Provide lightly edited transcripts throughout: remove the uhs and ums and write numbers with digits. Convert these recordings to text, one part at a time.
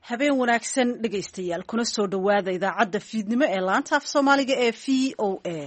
habeen wanaagsan dhegaystayaal kuna soo dhowaada idaacadda fiidnimo ee laanta af soomaaliga ee v o a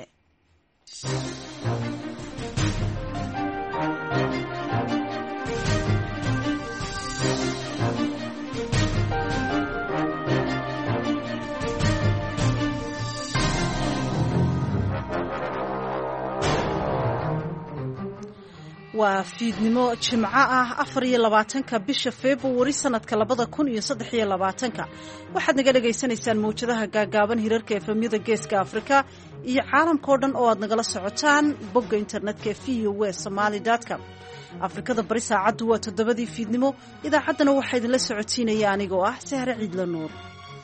waa fiidnimo jimco ah 24 bisha February sanadka 2023 waxaad naga dhageysanaysaan mowjadaha gaagaaban hirarka efemyada geeska Afrika iyo caalamka oo dhan oo aad nagala socotaan bogga internetka voasomali.com. Afrikada bari saacadu waa 7 fiidnimo. Idaacaddana waxaa idinla socotiinaya anigoo ah Sahre Ciidla Nuur.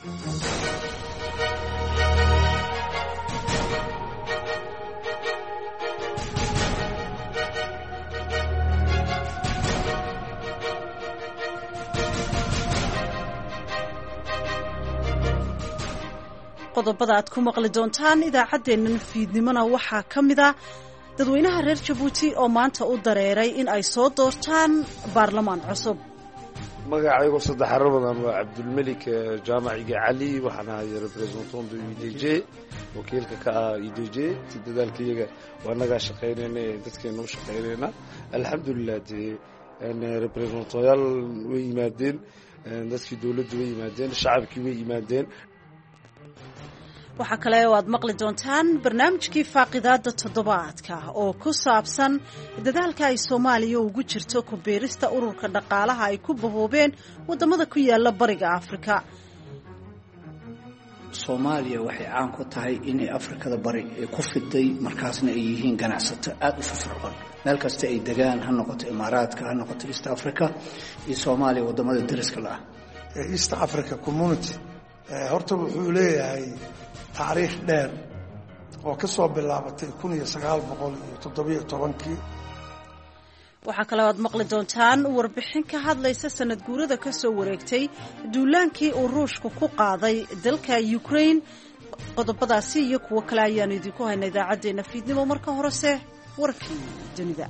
qodobada aad ku maqli doontaan idaacaddeennan fiidnimona waxaa ka mid ah dadweynaha reer Jabuuti oo maanta u dareeray in ay soo doortaan baarlamaan cusub. magacaygu saddexaro badan waa Cabdulmalik Jaamaciga Cali waxaan ahay representant du UDG wakiilka ka ah UDG dadaalkayga waa naga shaqeynayna dadkeena u shaqeynayna alxamdulillah representantayaal way yimaadeen dadkii dawladdu way yimaadeen shacabkii way yimaadeen. waxaa kale oo aad maqli doontaan barnaamijkii faaqidaada toddobaadka oo ku saabsan dadaalka ay Soomaaliya ugu jirto ku beerista ururka dhaqaalaha ay ku bahoobeen wadamada ku yaala bariga Afrika. Soomaaliya waxay caan ku tahay inay Afrikada bari ay ku fiday markaasna ay yihiin ganacsato aad u firfircoon meel kasta ay degaan ha noqoto Imaaraadka ha noqoto East Africa iyo Soomaaliya wadamada dariska la ah. East Africa Community horta wuxuu leeyahay taariikh dheer oo ka soo bilaabatay 1917 waxaa kale oo aad maqli doontaan warbixin ka hadlaysa sanad guurada ka soo wareegtay duulaankii uu Ruushku ku qaaday dalka Ukraine. qodobadaasi iyo kuwa kale ayaan idinku haynaa idaacadeena fiidnimo. marka horese warkii dunida.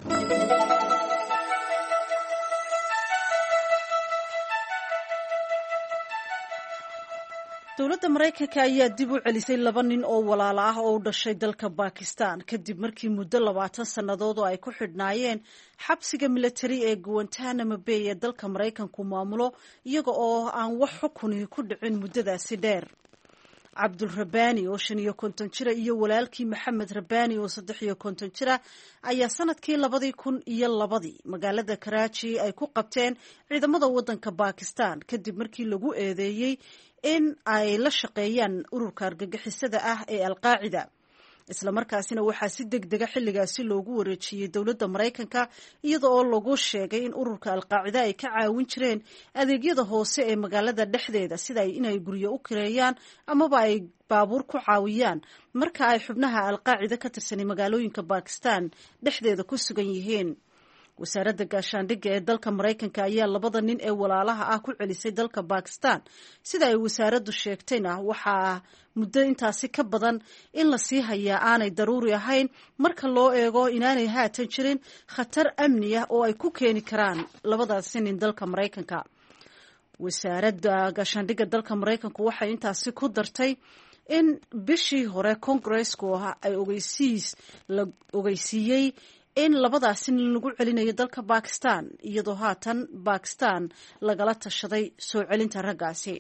dowladda Mareykanka ayaa dib u celisay 2 nin oo walaalo ah oo u dhashay dalka Pakistan kadib markii muddo 20 sannadood oo ay ku xidhnaayeen xabsiga military ee Guantanamo Bay ee dalka Mareykanku maamulo iyaga oo aan wax xukun ku dhicin muddadaasi dheer. Cabdul Rabani oo 55 jir iyo walaalkii Maxamed Rabani oo 53 jir ayaa sanadkii 2002 magaalada Karachi ay ku qabteen ciidamada waddanka Pakistan kadib markii lagu eedeeyay in ay la shaqeeyaan ururka argagixisada ah ee Al-Qaacida. isla markaasina waxaa si degdeg ah xilligaasi loogu wareejiyay dowladda Mareykanka iyadoo oo lagu sheegay in ururka Al-Qaacida ay ka caawin jireen adeegyada hoose ee magaalada dhexdeeda sida inay guryo u kireeyaan amaba ay baabuur ku caawiyaan marka ay xubnaha Al-Qaacida ka tirsan magaalooyinka Pakistan dhexdeeda ku sugan yihiin. wasaaradda gaashaandhigga ee dalka Mareykanka ayaa 2 nin ee walaalaha ah ku celisay dalka Pakistan sida ay wasaaraddu sheegtayna waxaa muddo intaasi ka badan in la sii hayaa aanay daruuri ahayn marka loo eego inaanay haatan jirin khatar amni ah oo ay ku keeni karaan 2daasi nin dalka Mareykanka. wasaaradda gaashaandhigga dalka Mareykanku waxay intaasi ku dartay in bishii hore Congressku ay ogeysiiyey in 2daasi nin lagu celinayo dalka Pakistan iyadoo haatan Pakistan lagala tashaday soo celinta raggaasi.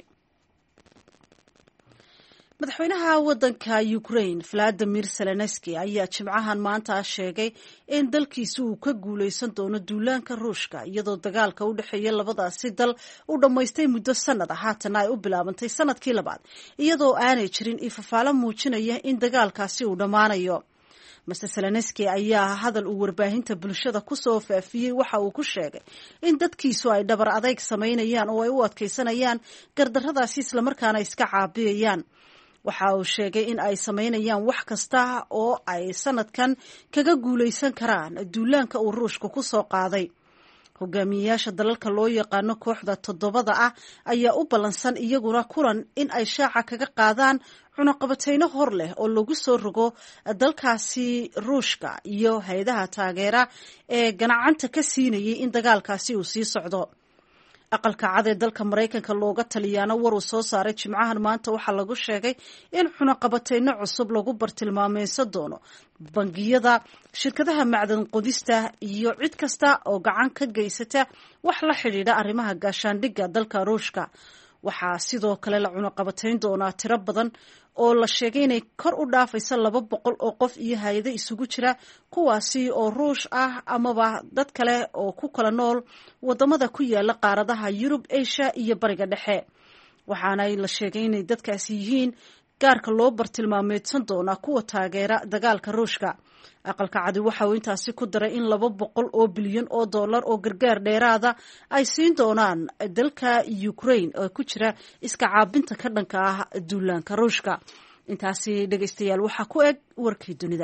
madaxweynaha waddanka Ukraine Vladimir Zelensky ayaa jimcahan maanta sheegay in dalkiisu uu ka guuleysan doono duulaanka Ruushka iyadoo dagaalka u dhaxeeya 2daasi dal uu dhamaystay muddo sanad ah haatan ay u bilaabantay sanadkii labaad iyadoo aanay jirin ifafaalo muujinaya in dagaalkaasi uu dhamaanayo. Mr. Zelensky ayaa hadal uu warbaahinta bulshada ku soo faafiyay waxa uu ku sheegay in dadkiisu ay dhabar adayg sameynayaan oo ay u adkeysanayaan gardarradaasi isla markaana iska caabiyayaan. waxa uu sheegay in ay sameynayaan wax kasta oo ay sanadkan kaga guuleysan karaan duulaanka uu Ruushku ku soo qaaday. hogaamiyayaasha dalalka loo yaqaano kooxda 7 ah ayaa u ballansan iyaguna kulan in ay shaaca kaga qaadaan cunaqabateyno hor leh oo lagu soo rogo dalkaasi Ruushka iyo hay'adaha taageera ee ganacanta ka siinayay in dagaalkaasi uu sii socdo. aqalka cad ee dalka Mareykanka looga taliyaana war uu soo saaray Jimcahan maanta waxaa lagu sheegay in cunaqabateyno cusub lagu bartilmaameysan doono bangiyada, shirkadaha macdan qodista iyo cid kasta oo gacan ka geysata wax la xidhiidha arrimaha gaashaandhigga dalka Ruushka. Waxaa sidoo kale la cunaqabateyn doonaa tiro badan oo la sheegay inay kor u dhaafaysa 200 oo qof iyo hay'ado isugu jira kuwaasi oo Ruush ah amaba dad kale oo ku kala nool wadamada ku yaala qaaradaha Yurub, Asia iyo Bariga Dhexe. Waxaana la sheegay inay dadkaasi yihiin gaarka loo bartilmaameedsan doonaa kuwa taageera dagaalka Ruushka. Aqalka cadi waxa uu intaasi ku daray in 200 oo bilyan oo dollar oo gargaar dheeraada ay siin doonaan dalka Ukraine oo ku jira iska caabinta ka dhanka ah duulaanka Ruushka. Intaasi dhageystayaal waxa ku eg warkii dunida.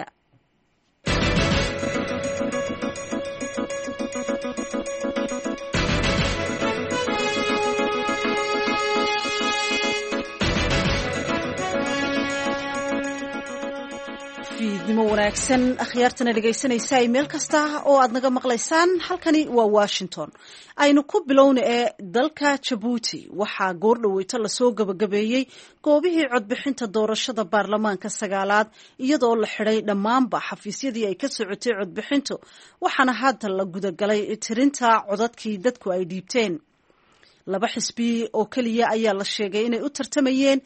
fiidnimo wanaagsan akhyaartana dhegaysanaysa meel kasta oo aad naga maqlaysaan. halkani waa Washington. aynu ku bilowna ee dalka Djibouti waxaa goor dhaweyta lasoo gabagabeeyey goobihii codbixinta doorashada baarlamaanka 9aad iyadoo la xidhay dhammaanba xafiisyadii ay ka socotay codbixintu, waxaana hadda la gudagalay tirinta codadkii dadku ay dhiibteen. 2 xisbi oo kaliya ayaa la sheegay inay u tartamayeen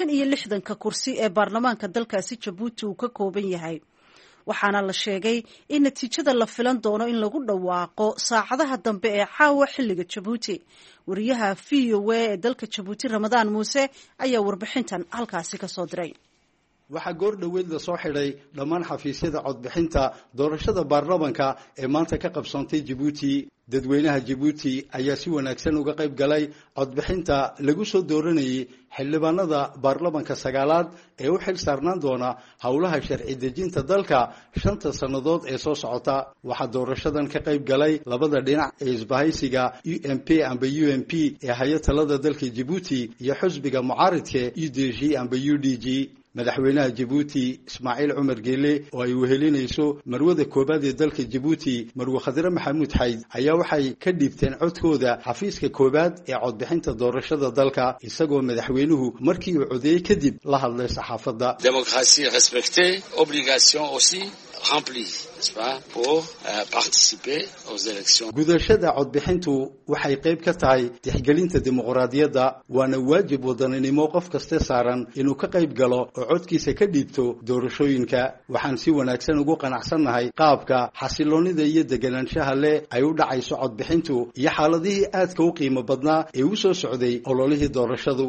65 kursi ee baarlamaanka dalkaasi Djibouti uu ka kooban yahay. waxaana la sheegay in natiijada la filan doono in lagu dhawaaqo saacadaha dambe ee caawa xilliga Djibouti. wariyaha VOA ee dalka Djibouti Ramadaan Muuse ayaa warbixintan halkaasi ka soo diray. waxaa goor dhaweyd la soo xidhay dhammaan xafiisyada codbixinta doorashada baarlamaanka ee maanta ka qabsoontay Djibouti. dadweynaha Djibouti ayaa si wanaagsan uga qayb galay codbixinta lagu soo dooranayay xildhibaanada baarlamaanka 9aad ee u xil saarnaan doona howlaha sharci dejinta dalka 5 sanadood ee soo socota. waxaa doorashadan ka qayb galay labada dhinac ee isbahaysiga UNP amba UNP ee hay-talada dalka Djibouti iyo xisbiga mucaaradka UDG amba UDG. madaxweynaha Djibouti Ismaaciil Cumar Geele oo ay wehelinayso marwada koobaad ee dalka Djibouti Marwo Khadra Maxamuud Xayd ayaa waxay ka dhiibteen codkooda xafiiska koobaad ee codbixinta doorashada dalka, isagoo madaxweynuhu markii uu codeeyay kadib la hadlay saxaafadda. Démocratie respectée, obligation aussi remplie, n'est-ce pas, pour participer aux élections. gudashada codbixintu waxay qayb ka tahay tixgelinta dimuqraadiyadda, waana waajib wadaninimo qof kasta saaran inuu ka qayb galo oo codkiisa ka dhiibto doorashooyinka. waxaan si wanaagsan ugu qanacsannahay qaabka xasiloonida iyo deganaanshaha leh ay u dhacayso codbixintu iyo xaaladihii aadka u qiimo badnaa ee u soo socday ololihii doorashadu.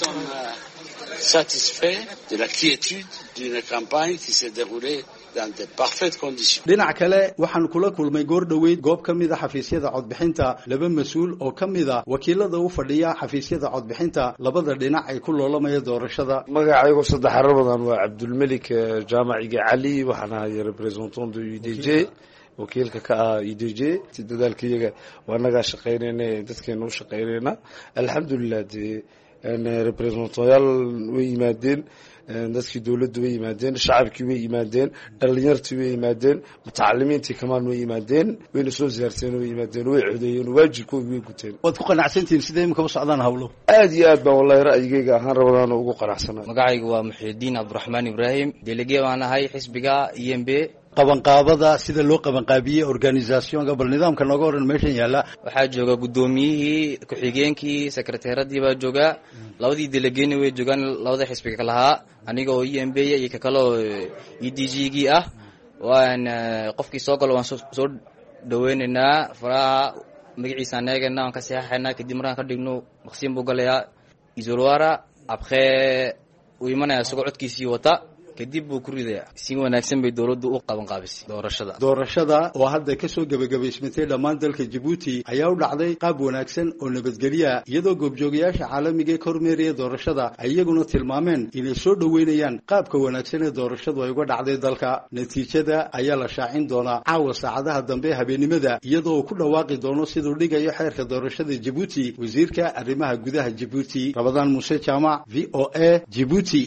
Satisfait de la quiétude d'une campagne qui s'est déroulée dans de parfaites conditions. dhinac kale waxaan kula kulmay goor dhaweyd goob ka mid ah xafiisyada codbixinta 2 mas'uul oo ka mid ah wakiilada u fadhiya xafiisyada codbixinta labada dhinac ay ku loolamaya doorashada. magacaygu saddex arabadan waa Cabdulmalik Jaamaciga Cali, waxaan ahay representant de UDG wakiilka ka ah UDG. dadaalkiyaga waa naga shaqeynayna dadkeena u shaqeynayna alxamdulillah. representantayaal way yimaadeen, dadkii dawladdu way yimaadeen, shacabkii way yimaadeen, dhalinyartii way yimaadeen, mutacalimiintii kamaan way yimaadeen, wayna soo ziyaarteen way yimaadeen, way codeeyeen, waajibkooda way guteen. waad ku qanacsantihiin sidee imika u socdaan hawlo? aad iyo aad baan wallahi ra'yigayga ahaan rabadaan ugu qanacsanahay. magacaygu waa Muxiidiin Cabdiraxmaan Ibraahim, delegee waan ahay xisbiga IMB. qabanqaabada sida loo qabanqaabiyey organisationka bal nidaamka nooga waran meeshan yaala. waxaa jooga gudoomiyihii, ku-xigeenkii, sekreteeradii baa jooga, labadii delegeena way joogaan, labada xisbiga ka lahaa, aniga oo IMB iyo ka kale oo EDG-gii ah. waan qofkii soo galo waan soo dhaweynaynaa, faraha magaciisa anaagana aan ka saxaxaynaa, kadib markaan ka dhigno maqsin buu galayaa Izolwara. après uu imanaya isagoo codkiisii wata, kadib buu ku ridayaa. si wanaagsan bay dawladdu u qabanqaabisay doorashada oo hadda ka soo gabagabaysmatay dhammaan dalka Djibouti ayaa u dhacday qaab wanaagsan oo nabadgelyo, iyadoo goobjoogayaasha caalamiga ee kormeeraya doorashada ay iyaguna tilmaameen inay soo dhaweynayaan qaabka wanaagsan ee doorashadu ay uga dhacday dalka. natiijada ayaa la shaacin doonaa caawa saacadaha dambe habeenimada, iyadoo uu ku dhawaaqi doono siduu dhigayo xeerka doorashada Djibouti wasiirka arrimaha gudaha Djibouti. Ramadaan Muuse Jaamac, VOA, Djibouti.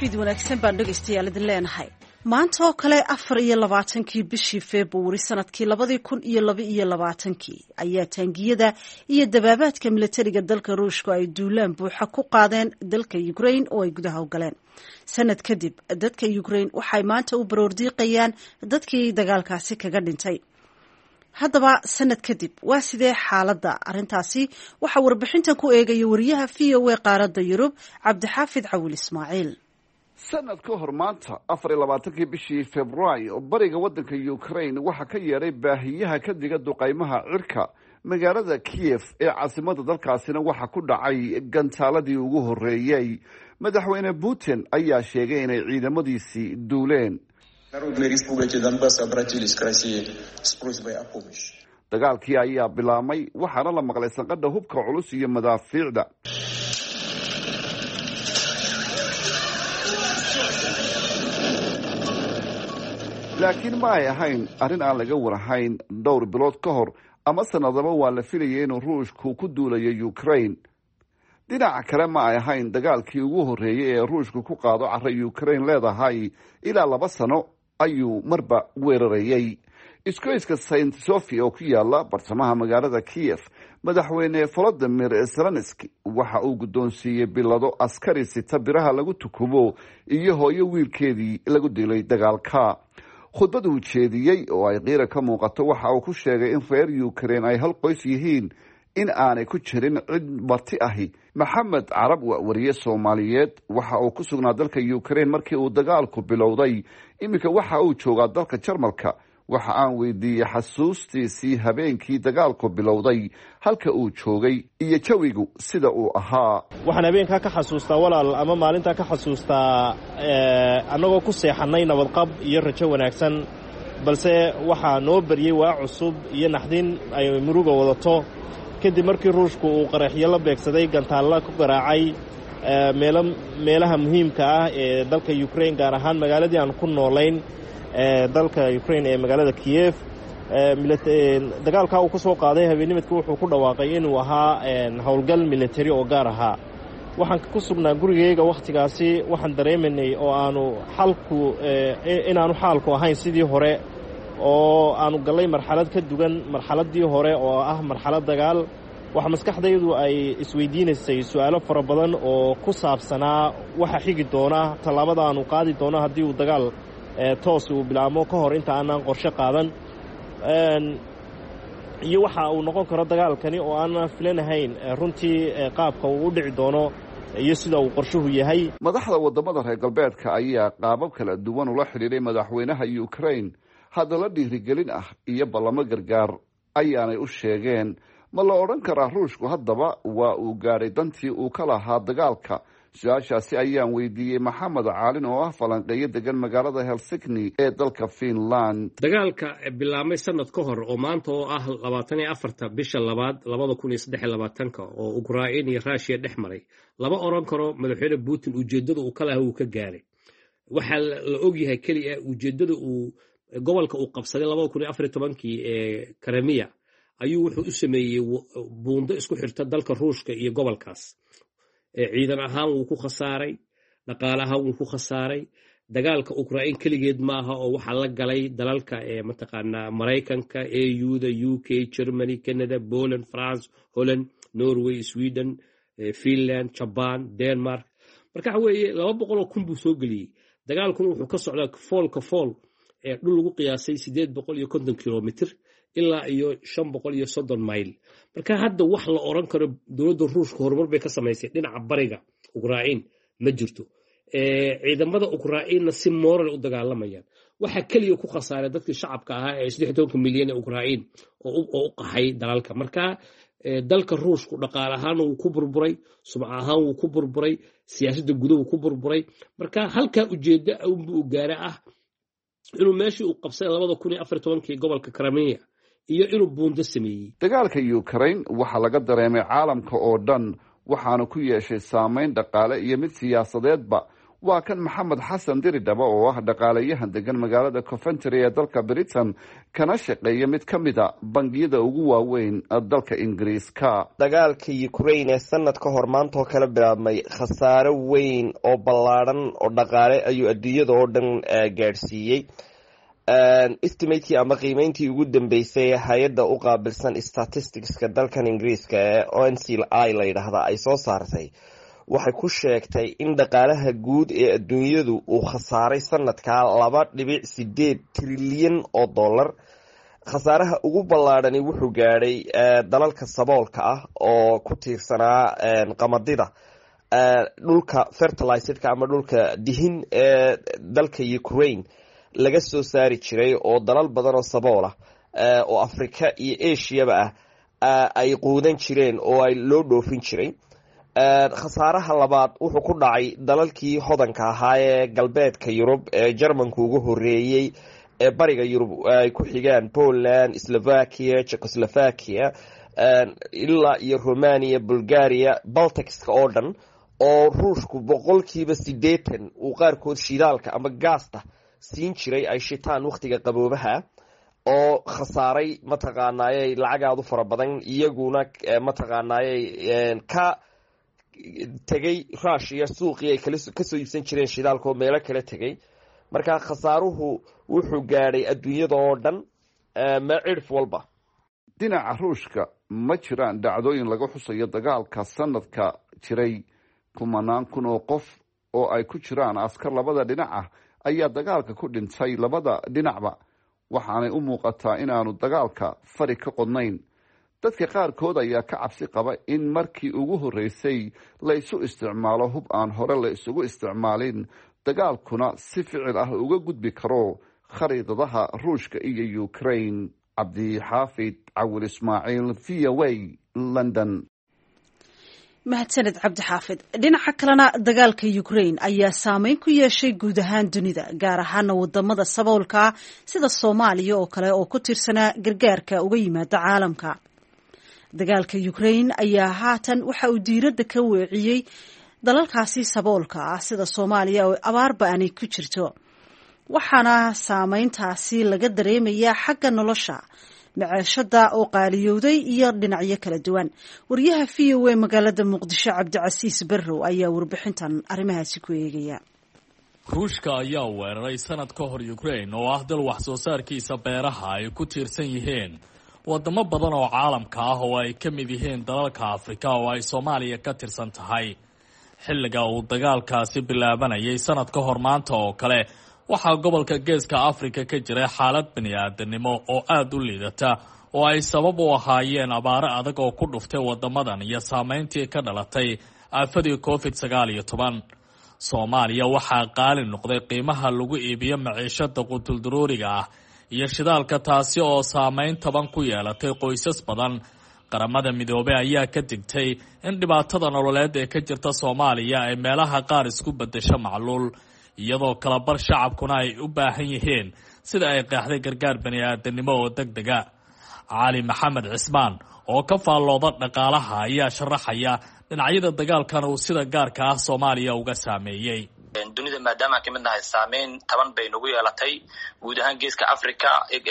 fiid wanaagsan baan dhegaystayaal idin leenahay. maanta oo kale 24 bishii February sanadkii 2022 ayaa taangiyada iyo dabaabaadka militariga dalka Ruushka ay duulaan buuxa ku qaadeen dalka Ukraine oo ay gudaha u galeen. sanad kadib dadka Ukraine waxay maanta u baroordiiqayaan dadkii dagaalkaasi kaga dhintay. haddaba sanad kadib waa sidee xaaladda arrintaasi waxa warbixintan ku eegaya wariyaha VOA qaaradda Yurub Cabdixaafid Cawil Ismaaciil. sanad ka hor maanta 24 bishii Febraayo bariga waddanka Ukraine waxa ka yeeray baahiyaha ka diga duqaymaha cirka magaalada Kiev ee caasimadda dalkaasina waxa ku dhacay gantaaladii ugu horeeyay. madaxweyne Putin ayaa sheegay inay ciidamadiisii duuleen. dagaalkii ayaa bilaabmay waxaana la maqlay sanqadha hubka culus iyo madaafiicda. laakiin ma ay ahayn arrin aan laga warahayn. dhowr bilood ka hor ama sanadaba waa la filayay inuu ruushku ku duulayo Ukraine. dhinaca kale ma ay ahayn dagaalkii ugu horeeyay ee ruushku ku qaado carra Ukraine leedahay ilaa 2 sano ayuu marba weerarayay. iskoyska Saint Sofia oo ku yaala bartamaha magaalada Kiev madaxweyne Volodymyr Zelensky waxa uu guddoonsiiyey bilado askari sita biraha lagu tukubo iyo hooyo wiilkeedii lagu dilay dagaalka. khudbad uu jeediyey oo ay qiira ka muuqato waxa uu ku sheegay in reer Ukraine ay hal qoys yihiin in aanay ku jirin cid marti ahi. maxamed carab waa wariye Soomaaliyeed waxa uu ku sugnaa dalka Ukraine markii uu dagaalku bilowday. iminka waxa uu joogaa dalka Jarmalka. waxa aan weydiiyey xasuustiisii habeenkii dagaalku bilowday halka uu joogay iyo jawigu sida uu ahaa. waxaan habeenkaa ka xasuustaa walaal ama maalintaa ka xasuustaa annagoo ku seexannay nabadqab iyo rajo wanaagsan, balse waxaa noo baryey waa cusub iyo naxdin ay muruga wadato kadib markii ruushku uu qaraxyo la beegsaday gantaalla ku garaacay meelaha muhiimka ah ee dalka Ukraine, gaar ahaan magaaladii aan ku noolayn dalka Ukraine ee magaalada Kiev. dagaalka uu ku soo qaaday habeenimidka wuxuu ku dhawaaqay inuu ahaa howlgal military oo gaar ahaa. waxaan ku sugnaa gurigeyga wakhtigaasi waxaan dareemanay oo inaanu xaalku ahayn sidii hore, oo aanu gallay marxalad ka duwan marxaladii hore oo ah marxalad dagaal. waxa maskaxdaydu ay isweydiinaysay su'aalo fara badan oo ku saabsanaa waxa xigi doona, tallaabada aanu qaadi doono haddii uu dagaal toos uu bilaamo ka hor inta aanan qorshe qaadan, iyo waxa uu noqon karo dagaalkani oo aanan filanahayn runtii qaabka uu u dhici doono iyo sida uu qorshuhu yahay. madaxda wadamada reer galbeedka ayaa qaabab kala duwan ula xidhiidhay madaxweynaha Ukraine. hadalla dhiirigelin ah iyo ballamo gargaar ayaanay u sheegeen. ma la odhan karaa ruushku haddaba waa uu gaadhay dantii uu ka lahaa dagaalka? su-aashaasi ayaan weydiiyey maxamed caalin oo ah falanqeeyo degan magaalada Helsinki ee dalka Finland. dagaalka bilaabmay sanad ka hor oo maanta oo ah 24 bisha 2 2023 oo Ukraine iyo Russia dhex maray, lama oran karo madaxweyne Putin ujeedada uu ka lahaa uu ka gaaray. waxa la ogyahay kaliya ujeedada uu gobolka uu qabsaday 2014 ee Crimea ayuu wuxuu u sameeyay buundo isku xirta dalka Ruushka iyo gobolkaas. ciidan ahaan wuu ku khasaaray, dhaqaale ahaan wuu ku khasaaray. dagaalka Ukraine kaligeed maaha oo waxa la galay dalalka mataqaanaa Mareykanka, EU-da, UK, Germany, Canada, Poland, France, Holland, Norway, Sweden, Finland, Japan, Denmark. marka waxa weeye 200,000 buu soo geliyay. dagaalkuna wuxuu ka socdaa foolka fool ee dhul lagu qiyaasay 850 kilomitir ilaa iyo 530 mayl. marka hadda wax la oran karo dowladda Ruushka horumar bay ka samaysay dhinaca bariga Ukraine ma jirto. ciidamada Ukraine si moral u dagaalamayaan. waxa kaliya ku khasaaray dadkii shacabka ahaa ee 16 milyan ee Ukraine oo u qaxay dalalka. marka dalka Ruushku dhaqaale ahaan uu ku burburay, sumcad ahaan uu ku burburay, siyaasadda gudaha uu ku burburay. marka halka ujeedada uu gaaray ah inuu meeshii uu qabsay 2014 gobolka Crimea iyo inuu buundo sameeyay. dagaalka Ukraine waxa laga dareemay caalamka oo dhan, waxaana ku yeeshay saameyn dhaqaale iyo mid siyaasadeedba. waa kan maxamed xasan diridhaba oo ah dhaqaalayahan degan magaalada Coventry ee dalka Britain kana shaqeeya mid ka mid a bangiyada ugu waaweyn dalka Ingiriiska. dagaalka Ukraine ee sanad ka hor maanta oo kala bilaabmay khasaare weyn oo ballaaran oo dhaqaale ayuu adduunyada oo dhan gaarsiiyey. Estimate ama qiimeyntii ugu dambeysay hay'adda u qaabilsan statisticska dalkan Ingiriiska ee ONCI la yiraahdo ay soo saartay waxay ku sheegtay in dhaqaalaha guud ee adduunyadu uu khasaaray sanadka 2.8 trilyan oo dollar. khasaaraha ugu ballaadhani wuxuu gaadhay dalalka saboolka ah oo ku tiirsanaa qamadida dhulka fertilizerka ama dhulka dihin ee dalka Ukraine laga soo saari jiray oo dalal badan oo sabool ah oo Afrika iyo Aasiaba ah ay quudan jireen oo ay loo dhoofin jiray. khasaaraha labaad wuxuu ku dhacay dalalkii hodanka ahaa ee galbeedka Yurub ee Jarmanku ugu horeeyay ee bariga Yurub ay ku xigaan Poland, Slovakia, Czechoslovakia, ilaa iyo Romania, Bulgaria, Balticska oo dhan oo Ruushku 80% uu qaarkood shidaalka ama gaasta siin jiray ay shitaan waqtiga qaboobaha oo khasaaray mataqaanaayay lacagaadu fara badan iyaguna mataqaanaayay ka tagay Russia suuqii ay ka soo iibsan jireen shidaalka oo meelo kale tagay. marka khasaaruhu wuxuu gaadhay adduunyada oo dhan ma cirf walba. dhinaca Ruushka ma jiraan dhacdooyin laga xusayo dagaalka sanadka jiray. kumanaan kun oo qof oo ay ku jiraan askar labada dhinac ah ayaa dagaalka ku dhintay labada dhinacba, waxaanay u muuqataa inaanu dagaalka fari ka qodnayn. dadka qaarkood ayaa ka cabsi qaba in markii ugu horeysay la isu isticmaalo hub aan hore la isugu isticmaalin, dagaalkuna si ficil ah uga gudbi karo khariidadaha Ruushka iyo Ukraine. Cabdixaafid Cawil Ismaaciil, VOA, London. mahadsaned cabdixaafid. dhinaca kalena dagaalka Ukraine ayaa saameyn ku yeeshay guud ahaan dunida, gaar ahaan wadamada saboolka sida Soomaaliya oo kale oo ku tirsanaa gargaarka uga yimaada caalamka. dagaalka Ukraine ayaa haatan waxa uu diiradda ka weeciyey dalalkaasi saboolka ah sida Soomaaliya oo abaar ba'ani ku jirto, waxaana saameyntaasi laga dareemayaa xagga nolosha, maciishada oo qaaliyowday iyo dhinacyo kala duwan. wariyaha VOA magaalada Muqdisho Cabdicasiis Barrow ayaa warbixintan arrimahaasi ku eegaya. Ruushka ayaa weeraray sanad ka hor Ukraine oo ah dal wax soo saarkiisa beeraha ay ku tiirsan yihiin wadamo badan oo caalamka ah oo ay ka mid yihiin dalalka Afrika oo ay Soomaaliya ka tirsan tahay. xilliga uu dagaalkaasi bilaabanayay sanad ka hor maanta oo kale waxaa gobolka Geeska Afrika ka jiray xaalad bini'aadanimo oo aad u liidata oo ay sabab u ahaayeen abaaro adag oo ku dhuftay wadamadan iyo saameyntii ka dhalatay aafadii COVID-19. Soomaaliya waxaa qaali noqday qiimaha lagu iibiyo maciishada qutul-daruuriga ah iyo shidaalka, taasi oo saameyn taban ku yeelatay qoysas badan. qaramada midoobay ayaa ka digtay in dhibaatada nololeed ee ka jirta Soomaaliya ay meelaha qaar isku bedesho macluul, iyadoo kala bar shacabkuna ay u baahan yihiin sida ay qeexday gargaar bani'aadanimo oo degdega. Cali Maxamed Cismaan oo ka faallooda dhaqaalaha ayaa sharaxaya dhinacyada dagaalkan uu sida gaarka ah Soomaaliya uga saameeyay. dunida maadaama ka mid nahay saameyn taban bay nagu yeelatay guud ahaan Geeska Afrika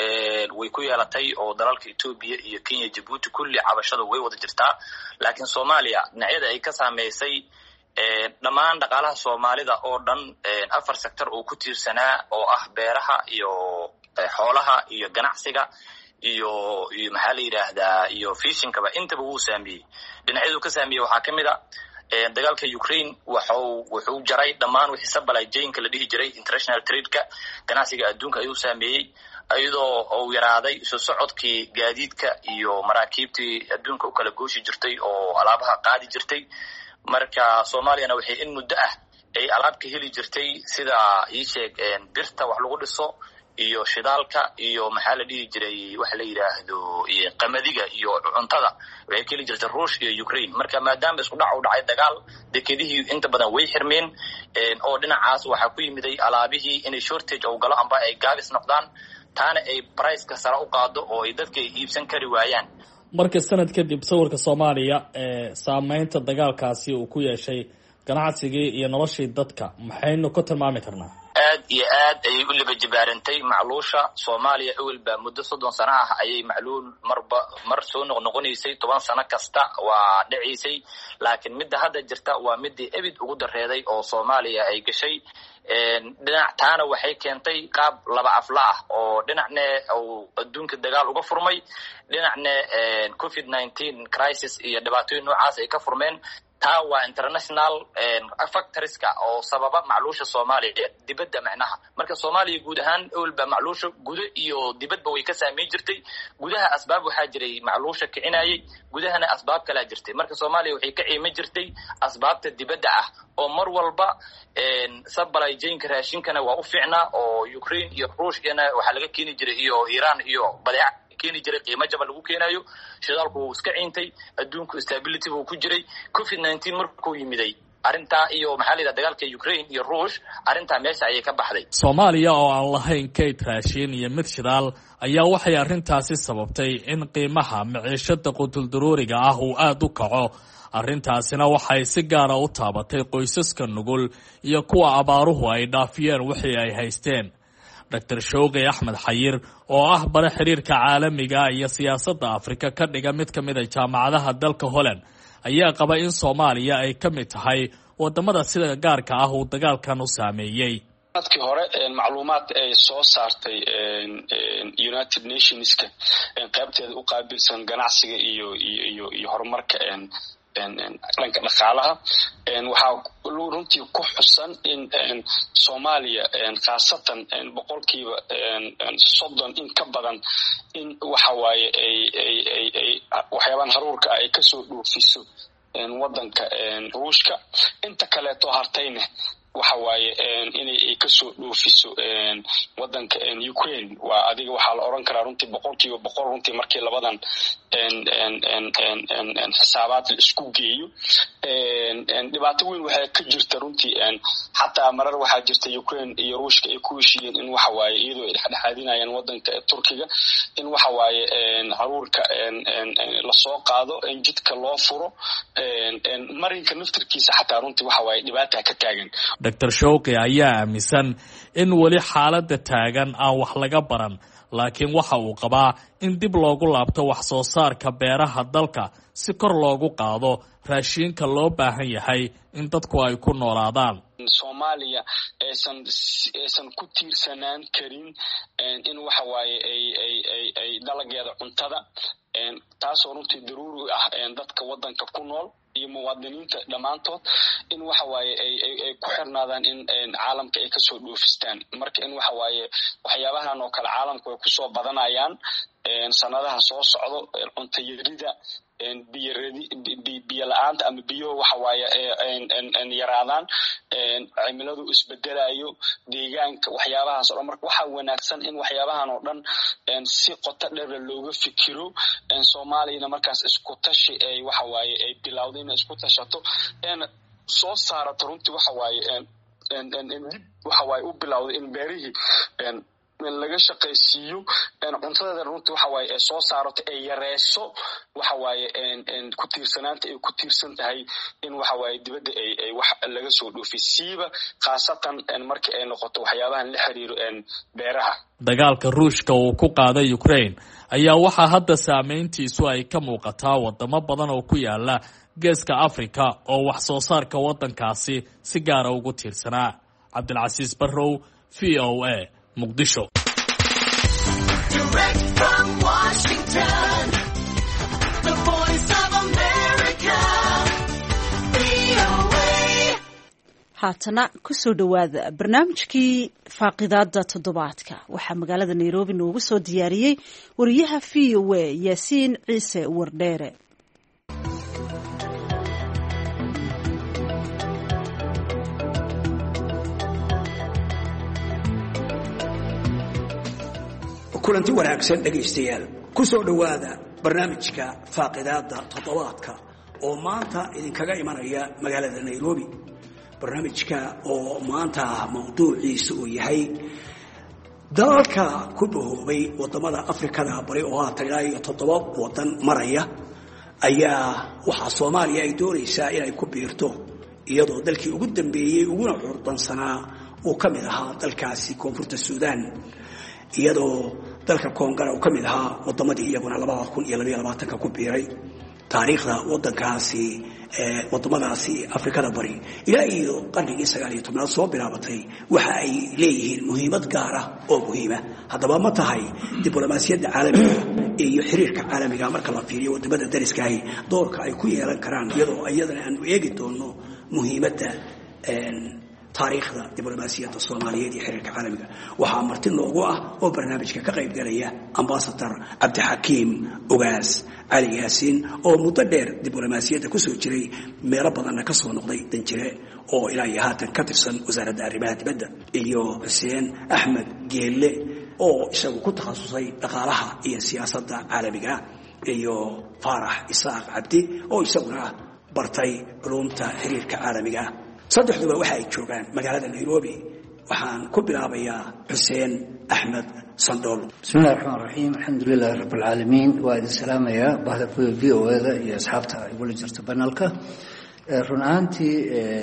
way ku yeelatay oo dalalka Ethiopia iyo Kenya, Djibouti kulli cabashada way wada jirtaa. laakiin Soomaaliya dhinacyada ay ka saameysay dhammaan dhaqaalaha Soomaalida oo dhan 4 sector oo ku tiirsanaa oo ah beeraha iyo xoolaha iyo ganacsiga iyo maxaa la yiraahdaa iyo fishingkaba intaba wuu saameeyay. dhinacyadu ka saameeyay waxaa ka mid ah dagaalka Ukraine wuxuu jaray dhammaan wixii supply chain-ka la dhihi jiray international trade-ka ganacsiga adduunka ayuu saameeyay, iyadoo uu yaraaday soo socodkii gaadiidka iyo maraakiibtii adduunka u kala gooshi jirtay oo alaabaha qaadi jirtay. marka Soomaaliyana waxay in muddo ah ay alaab ka heli jirtay sida birta wax lagu dhiso iyo shidaalka iyo maxaa la dhihi jiray waxa la yiraahdo qamadiga iyo cuntada waxay ka heli jirtay Ruush iyo Ukraine. marka maadaama isku dhac u dhacay dagaal, dekedihii inta badan way xirmeen oo dhinacaas waxa ku yimiday alaabihii inay shortage oo galo amba ay gaabis noqdaan, taana ay price-ka sare u qaado oo ay dadka iibsan kari waayaan. marka sanad kadib sawirka Soomaaliya ee saameynta dagaalkaasi uu ku yeeshay ganacsigii iyo noloshii dadka maxaynu ku tilmaami karnaa aad iyo aad ayay u liba jibaarantay macluusha Soomaaliya awalba muddo 30 sano ah ayay macluul mar soo noqonaysay 10 sano kasta waa dhacisay laakiin midda hadda jirta waa midii abid ugu dareeday oo Soomaaliya ay gashay dhinac taana waxay keentay qaab laba afla ah oo dhinacna oo adduunka dagaal uga furmay dhinacna COVID-19 crisis iyo dhibaatooyin noocaas ay ka furmeen taa waa international factorska oo sababa macluusha Soomaaliya dibadda macnaha marka Soomaaliya guud ahaan awalba macluusha guud iyo dibadba way ka saameyn jirtay gudaha asbaab waxa jiray macluusha kicinayay gudahana asbaab kala jirtay marka Soomaaliya waxay ka ciiman jirtay asbaabta dibadda ah oo mar walba supply chain raashinkana waa u fiicnaa oo Ukraine iyo Ruushkana waxa laga keeni jiray iyo Iran iyo badeec keeni jiray qiimo jaban lagu keenayo shidaalku uu iska ciintay adduunku stability uu ku jiray COVID-19 markuu yimiday arinta iyo maxalida dagaalka Ukraine iyo Ruush arinta meesha ayay ka baxday Soomaaliya oo aan lahayn kayd raashin iyo mid shidaal ayaa waxay arintaasi sababtay in qiimaha maciishada qutul daruuriga ah uu aad u kaco arrintaasina waxay si gaar ah u taabatay qoysaska nugul iyo kuwa abaaruhu ay dhaafiyeen wixii ay haysteen Dr. Showqi Axmed Xayir oo ah bara xiriirka caalamiga iyo siyaasadda Afrika ka dhiga mid ka mid ah jaamacadaha dalka Holland ayaa qaba in Soomaaliya ay ka mid tahay wadamada sida gaarka ah uu dagaalkan u saameeyay dadkii hore macluumaad ay soo saartay United Nationska qaybteeda u qaabilsan ganacsiga iyo horumarka dhanka dhaqaalaha waxaa runtii ku xusan in Soomaaliya khaasatan boqolkiiba 30 in ka badan in waxa waaye ay waxyaabahan haruurka ay ka soo dhoofiso wadanka Ruushka inta kale to hartayna waxa waaye inay ka soo dhoofiso wadanka Ukraine waa adiga waxa la oran karaa runtii boqolkiiba 100 runtii markii labadan xisaabaad la isku geeyo dhibaato weyn waxay ka jirta runtii xataa marar waxa jirta Ukraine iyo Ruushka ay ku heshiiyeen in waxa waaye iyadoo ay dhexdhexaadinayaan wadanka Turkiga in waxa waaye haruurka la soo qaado in jidka loo furo marinka naftirkiisa xataa runtii waxa waaye dhibaato ka taagan Dr. Showqi ayaa aaminsan in wali xaaladda taagan aan wax laga baran laakiin waxa uu qabaa in dib loogu laabto wax soo saarka beeraha dalka si kor loogu qaado raashinka loo baahan yahay in dadku ay ku noolaadaan Soomaaliya aysan ku tiirsanaan karin in waxa waaye ay dalageeda cuntada taasoo runtii daruuri ah dadka wadanka ku nool iyo muwaadiniinta dhamaantood in waxa waaye ay ku xirnaadaan in caalamka ay ka soo dhoofistaan marka in waxa waaye waxyaabahan oo kale caalamku ay ku soo badanayaan sanadaha soo socdo cunto yarida biyo la'aanta ama biyo waxa waaye yaraadaan cimiladu isbedelayo deegaanka waxyaabahaas oo marka waxa wanaagsan in waxyaabahan oo dhan si qoto dheer looga fikiro Soomaaliyana markaas isku tashi ay waxa waaye ay bilowdeen isku tashato soo saarato runtii waxa waaye waxa waaye u bilowday in beerihi laga shaqaysiiyo cuntada runtii waxa waaye ay soo saarato ay yareeso waxa waaye ku tiirsanaanta ay ku tiirsan tahay in waxa waaye dibadda ay wax laga soo dhoofisiiba khaasatan markii ay noqoto waxyaabahan la xiriiro beeraha dagaalka Ruushka uu ku qaaday Ukraine ayaa waxa hadda saameyntiisu ay ka muuqataa wadamo badan oo ku yaala geeska Afrika oo wax soo saarka wadankaasi si gaar ah ugu tiirsanaa Cabdilcasiis Barrow VOA Muqdisho. Direct from Washington, the voice of America, VOA. haatana ku soo dhawaada barnaamijkii faaqidaada toddobaadka waxaa magaalada Nairobi noogu soo diyaariyey wariyaha VOA Yaasiin Ciise Wardheere. kulanti wanaagsan dhageystayaal ku soo dhawaada barnaamijka faaqidaada toddobaadka oo maanta idinkaga imanaya magaalada Nairobi barnaamijka oo maanta mawduuciisu uu yahay dalalka ku bahoobay wadamada Afrikada bari oo ilaa 7 wadan maraya ayaa waxa Soomaaliya ay doonaysaa inay ku biirto iyadoo dalkii ugu dambeeyey uguna curdansanaa uu ka mid ahaa dalkaasi koonfurta suudaan iyadoo dalka koongara uu ka mid ahaa wadamadii iyaguna 2022 ku biiray taariikhda wadankaasi wadamadaasi Afrikada bari ilaa iyo qarnigii 19 soo bilaabatay waxa ay leeyihiin muhiimad gaar ah oo muhiima haddaba ma tahay diblomaasiyadda caalamiga iyo xiriirka caalamiga marka la fiiriyo wadamada dariska ah doorka ay ku yeelan karaan iyadoo ayadana aan eegi doono muhiimadda taariikhda diblomaasiyadda Soomaaliyeed iyo xiriirka caalamiga waxa marti loogu ah oo barnaamijka ka qayb galaya ambassador Cabdixakiim Ugaas Ali Yaasiin oo muddo dheer diblomaasiyadda ku soo jiray meelo badan ka soo noqday danjire oo ilaa iyo haatan ka tirsan wasaaradda arrimaha dibadda iyo Xuseen Axmed Geelle oo isagu ku takhasusay dhaqaalaha iyo siyaasadda caalamiga iyo Faarax Isaaq Cabdi oo isaguna bartay culumta xiriirka caalamiga saddexduba waxa ay joogaan magaalada Nairobi waxaan ku bilaabayaa Xuseen Axmed Sandool bismillaahir rahmaanir rahiim alxamdulillaahi rabbil caalamiin wa salaamaya bahda VOA-da iyo asxaabta ay wada jirta panelka runaantii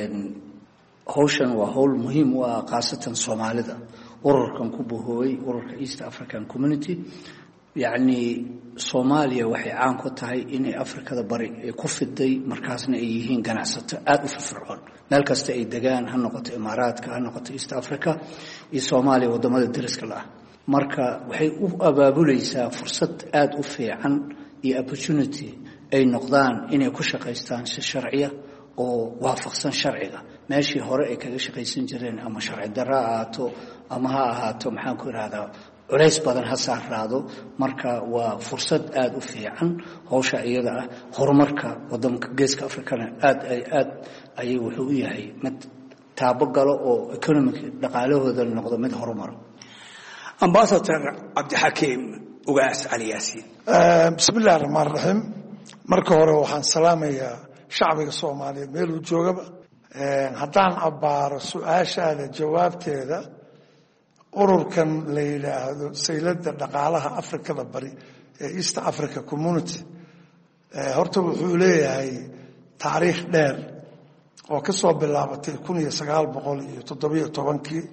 hawshan waa hawl muhiim u ah qaasatan Soomaalida ururkan ku buuhoobay ururka East African Community يعني Soomaaliya waxay caan ku tahay in Afrikada bari ay ku fiday markaasna ay yihiin ganacsato aad u firfircoon meel kasta ay degaan ha noqoto Imaaraadka ha noqoto East Africa iyo Soomaaliya wadamada dariska ah marka waxay u abaabulaysaa fursad aad u fiican iyo opportunity ay noqdaan inay ku shaqeystaan si sharciya oo waafaqsan sharciga meeshii hore ay kaga shaqeysan jireen ama sharci darro ahaato ama ha ahaato maxaan ku iraahdaa culays badan ha saaraado marka waa fursad aad u fiican hawsha iyada ah horumarka wadamka geeska Afrikana aad ay wuxuu u yahay mid taabo galo oo economic dhaqaalahooda noqdo mid horumar ambassador Cabdixakiim Ugaas Ali Yaasiin bismillaahir rahmaanir rahiim marka hore waxaan salaamayaa shacbiga Soomaaliyeed meel uu joogaba haddaan abaaro su'aashaada jawaabteeda ururkan la yiraahdo sayladda dhaqaalaha Afrikada bari ee East Africa Community horta wuxuu leeyahay taariikh dheer oo ka soo bilaabatay 1917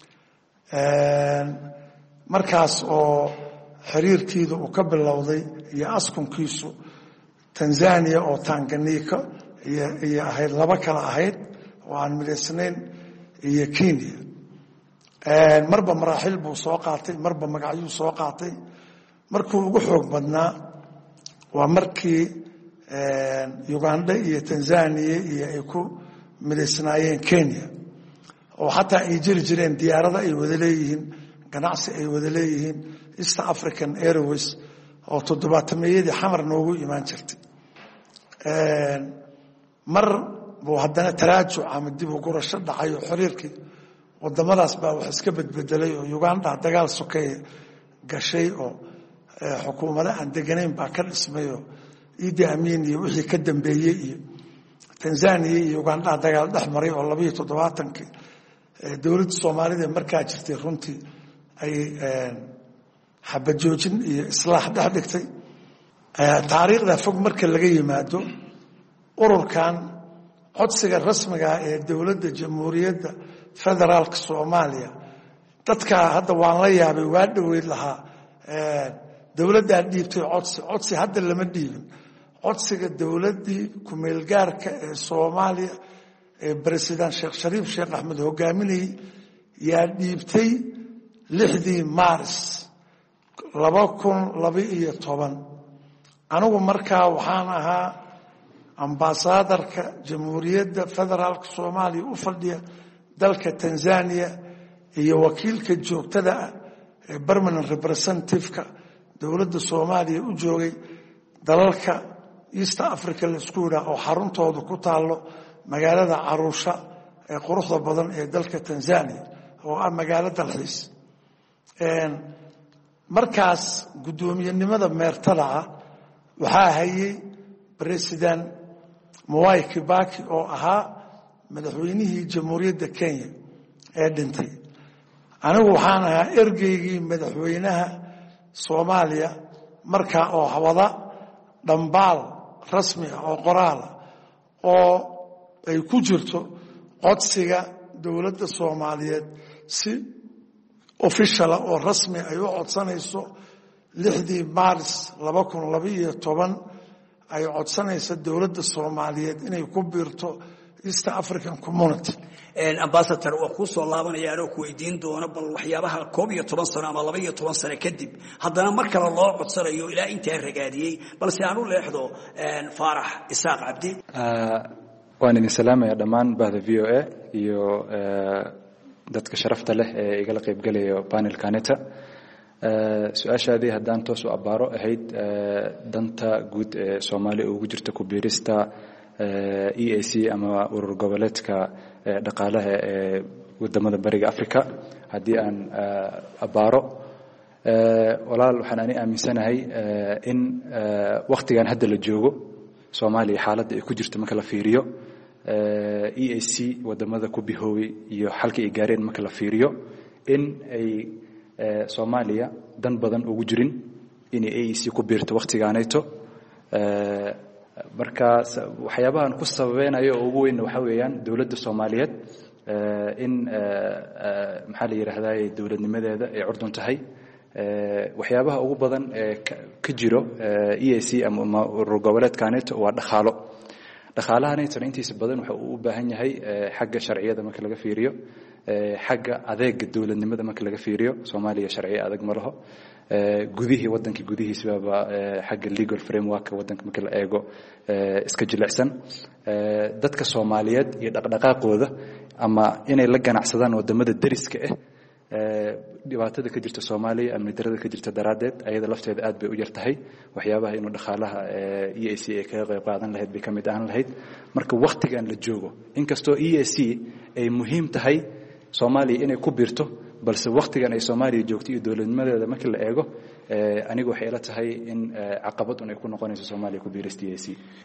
markaas oo xiriirkiidu uu ka bilowday iyo askunkiisu Tanzania oo Tanganyika iyo ahayd laba kala ahayd oo aan midaysnayn iyo Kenya marba maraaxil buu soo qaatay marba magacyuu soo qaatay markuu ugu xoog badnaa waa markii Uganda iyo Tanzania iyo ay ku midaysnaayeen Kenya oo xataa ay jiri jireen diyaarada ay wada leeyihiin ganacsi ay wada leeyihiin East African Airways oo 700 xamar noogu imaan jirtay mar buu haddana taraajuc ama dib u gurasho dhacay oo xiriirkii wadamadaas baa wax iska bedbedelay oo Uganda dagaal sokeeye gashay oo xukuumadda aan deganayn baa ka dhismay oo Idi Amin iyo wixii ka dambeeyay iyo Tanzania iyo Uganda dagaal dhexmaray oo 72 dawladda Soomaaliyeed markaa jirtay runtii ay xabad joojin iyo islaax dhexdhigtay taariikhda fog marka laga yimaado ururkan codsiga rasmiga ah ee dawladda jamhuuriyadda federaalka Soomaaliya dadka hadda waan la yaabay waa dhaweyd lahaa dawladda dhiibtay codsi hadda lama dhiibin codsiga dawladdii ku meel gaarka ee Soomaaliya ee president Sheekh Shariif Sheekh Axmed hogaaminayay yaa dhiibtay 6 Maaris 2012 anigu markaa waxaan ahaa ambassadorka jamhuuriyadda federaalka Soomaaliya u fadhiya dalka Tanzania iyo wakiilka joogtada ah ee permanent representative-ka dawladda Soomaaliya u joogay dalalka East Africa la isku yiraahdo oo xaruntoodu ku taalo magaalada Arusha ee quruxda badan ee dalka Tanzania oo ah magaalada dalxiis markaas gudoomiyenimada meertada ah waxaa hayay president Mwai Kibaki oo ahaa madaxweynihii jamhuuriyadda Kenya ee dhintay anigu waxaan ahaa ergeygii madaxweynaha Soomaaliya markaa oo wada dhambaal rasmi ah oo qoraal oo ay ku jirto codsiga dowladda Soomaaliyeed si official oo rasmi ay u codsanayso 6 Maaris 2012 ay codsanayso dowladda Soomaaliyeed inay ku biirto East African Community. ambassador waa ku soo laabanayaan oo ku weydiin doona bal waxyaabaha 12 sano ama 12 sano kadib haddana mar kale loo codsanayo ilaa inta ragaadiyay balse aanu leexdo Faarax Isaaq Cabdi. waan idin salaamaya dhammaan bahda VOA iyo dadka sharafta leh ee igala qayb galayo panelkaneta. su-aashaadii haddaan toos u abaaro ahayd danta guud ee Soomaaliya ugu jirta ku biirista EAC ama urur goboleedka dhaqaalaha ee wadamada bariga Afrika. haddii aan abaaro walaal waxaan ani aaminsanahay in waqtigan hadda la joogo Soomaaliya xaaladda ay ku jirto marka la fiiriyo EAC wadamada ku bihoobay iyo xalka ay gaareen marka la fiiriyo in ay Soomaaliya dan badan ugu jirin in EAC ku biirto waqtigaanayto. marka waxyaabahan ku sababeynayo ugu weyn waxa weeyaan dawladda Soomaaliyeed in maxaa la yiraahdaa dawladnimadeeda ay curdun tahay. waxyaabaha ugu badan ee ka jiro EAC ama urur goboleedkaanayto waa dhaqaalahaanayto intiisa badan waxa uu u baahan yahay xagga sharciyada marka laga fiiriyo xagga adeega dawladnimada marka laga fiiriyo Soomaaliya sharciyo adag ma laho. gudihii wadanka gudihiisa xagga legal framework wadanka marka la eego iska jilicsan. dadka Soomaaliyeed iyo dhaqdhaqaaqooda ama inay la ganacsadaan wadamada dariska dhibaatada ka jirta Soomaaliya ama darada ka jirta daraadeed ayada lafteeda aad bay u yartahay. waxyaabaha inuu dhaqaalaha EAC ay ka qayb qaadan lahayd bay kamid ahaan lahayd. marka waqtigan la joogo inkastoo EAC ay muhiim tahay Soomaaliya inay ku biirto balse waqtigan ay Soomaaliya joogto iyo dawladnimadeeda marka la eego anigu waxay ila tahay in caqabad ay ku noqonayso Soomaaliya ku biirista EAC.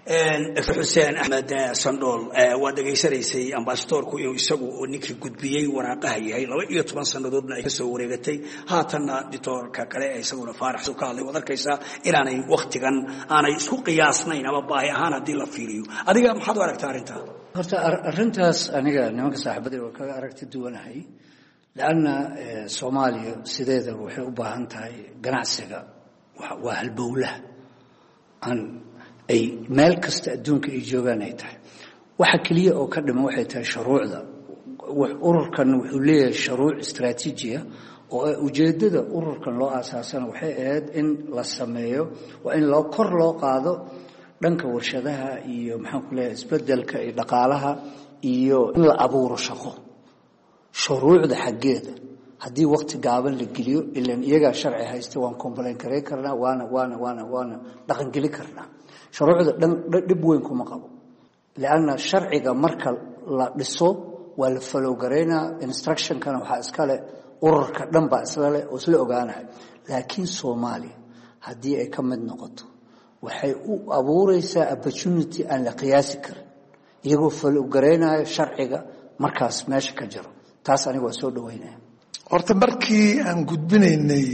Xuseen Ahmed Sandool waa dhageysanaysay ambassadorku inuu isagu ninkii gudbiyay waraaqaha yahay 12 sanadoodna ay soo wareegatay haatanna dictatorka kale ay isaguna Faarax soo kaalay wadarkaysa inaanay waqtigan aanay isku qiyaasnayn ama baahi ahaan hadii la fiiriyo. adiga maxaad u aragtaa arinta? horta arintaas aniga nimanka saaxiibada oo kaga aragti duwanahay لأن Soomaaliya sideeda waxay u baahan tahay ganacsiga waa halbowlaha aan ay meel kasta adduunka ay joogaan ay tahay. waxa kaliya oo ka dhiman waxay tahay shuruucda. ururkan wuxuu leeyahay shuruuc istiraatiiji ah oo ujeedada ururkan loo aasaasana waxay ahayd in la sameeyo waa in loo kor loo qaado dhanka warshadaha iyo maxaan ku leeyahay isbedelka iyo dhaqaalaha iyo in la abuuro shaqo. shuruucda xageeda hadii waqti gaaban la geliyo ilaan iyaga sharci haysta waan complain kareey karnaa waana dhaqan gali karnaa. shuruucda dib weyn kuma qabo laana sharciga marka la dhiso waa la follow gareynaa instruction kana waxa iska leh ururka dhan ba isla leh oo isla ogaanahay. laakiin Soomaaliya hadii ay ka mid noqoto waxay u abuureysaa opportunity aan la qiyaasi karin iyagoo follow gareynaa sharciga markaas meesha ka jiro. taas aniga waa soo dhaweynaa. horta markii aan gudbinaynay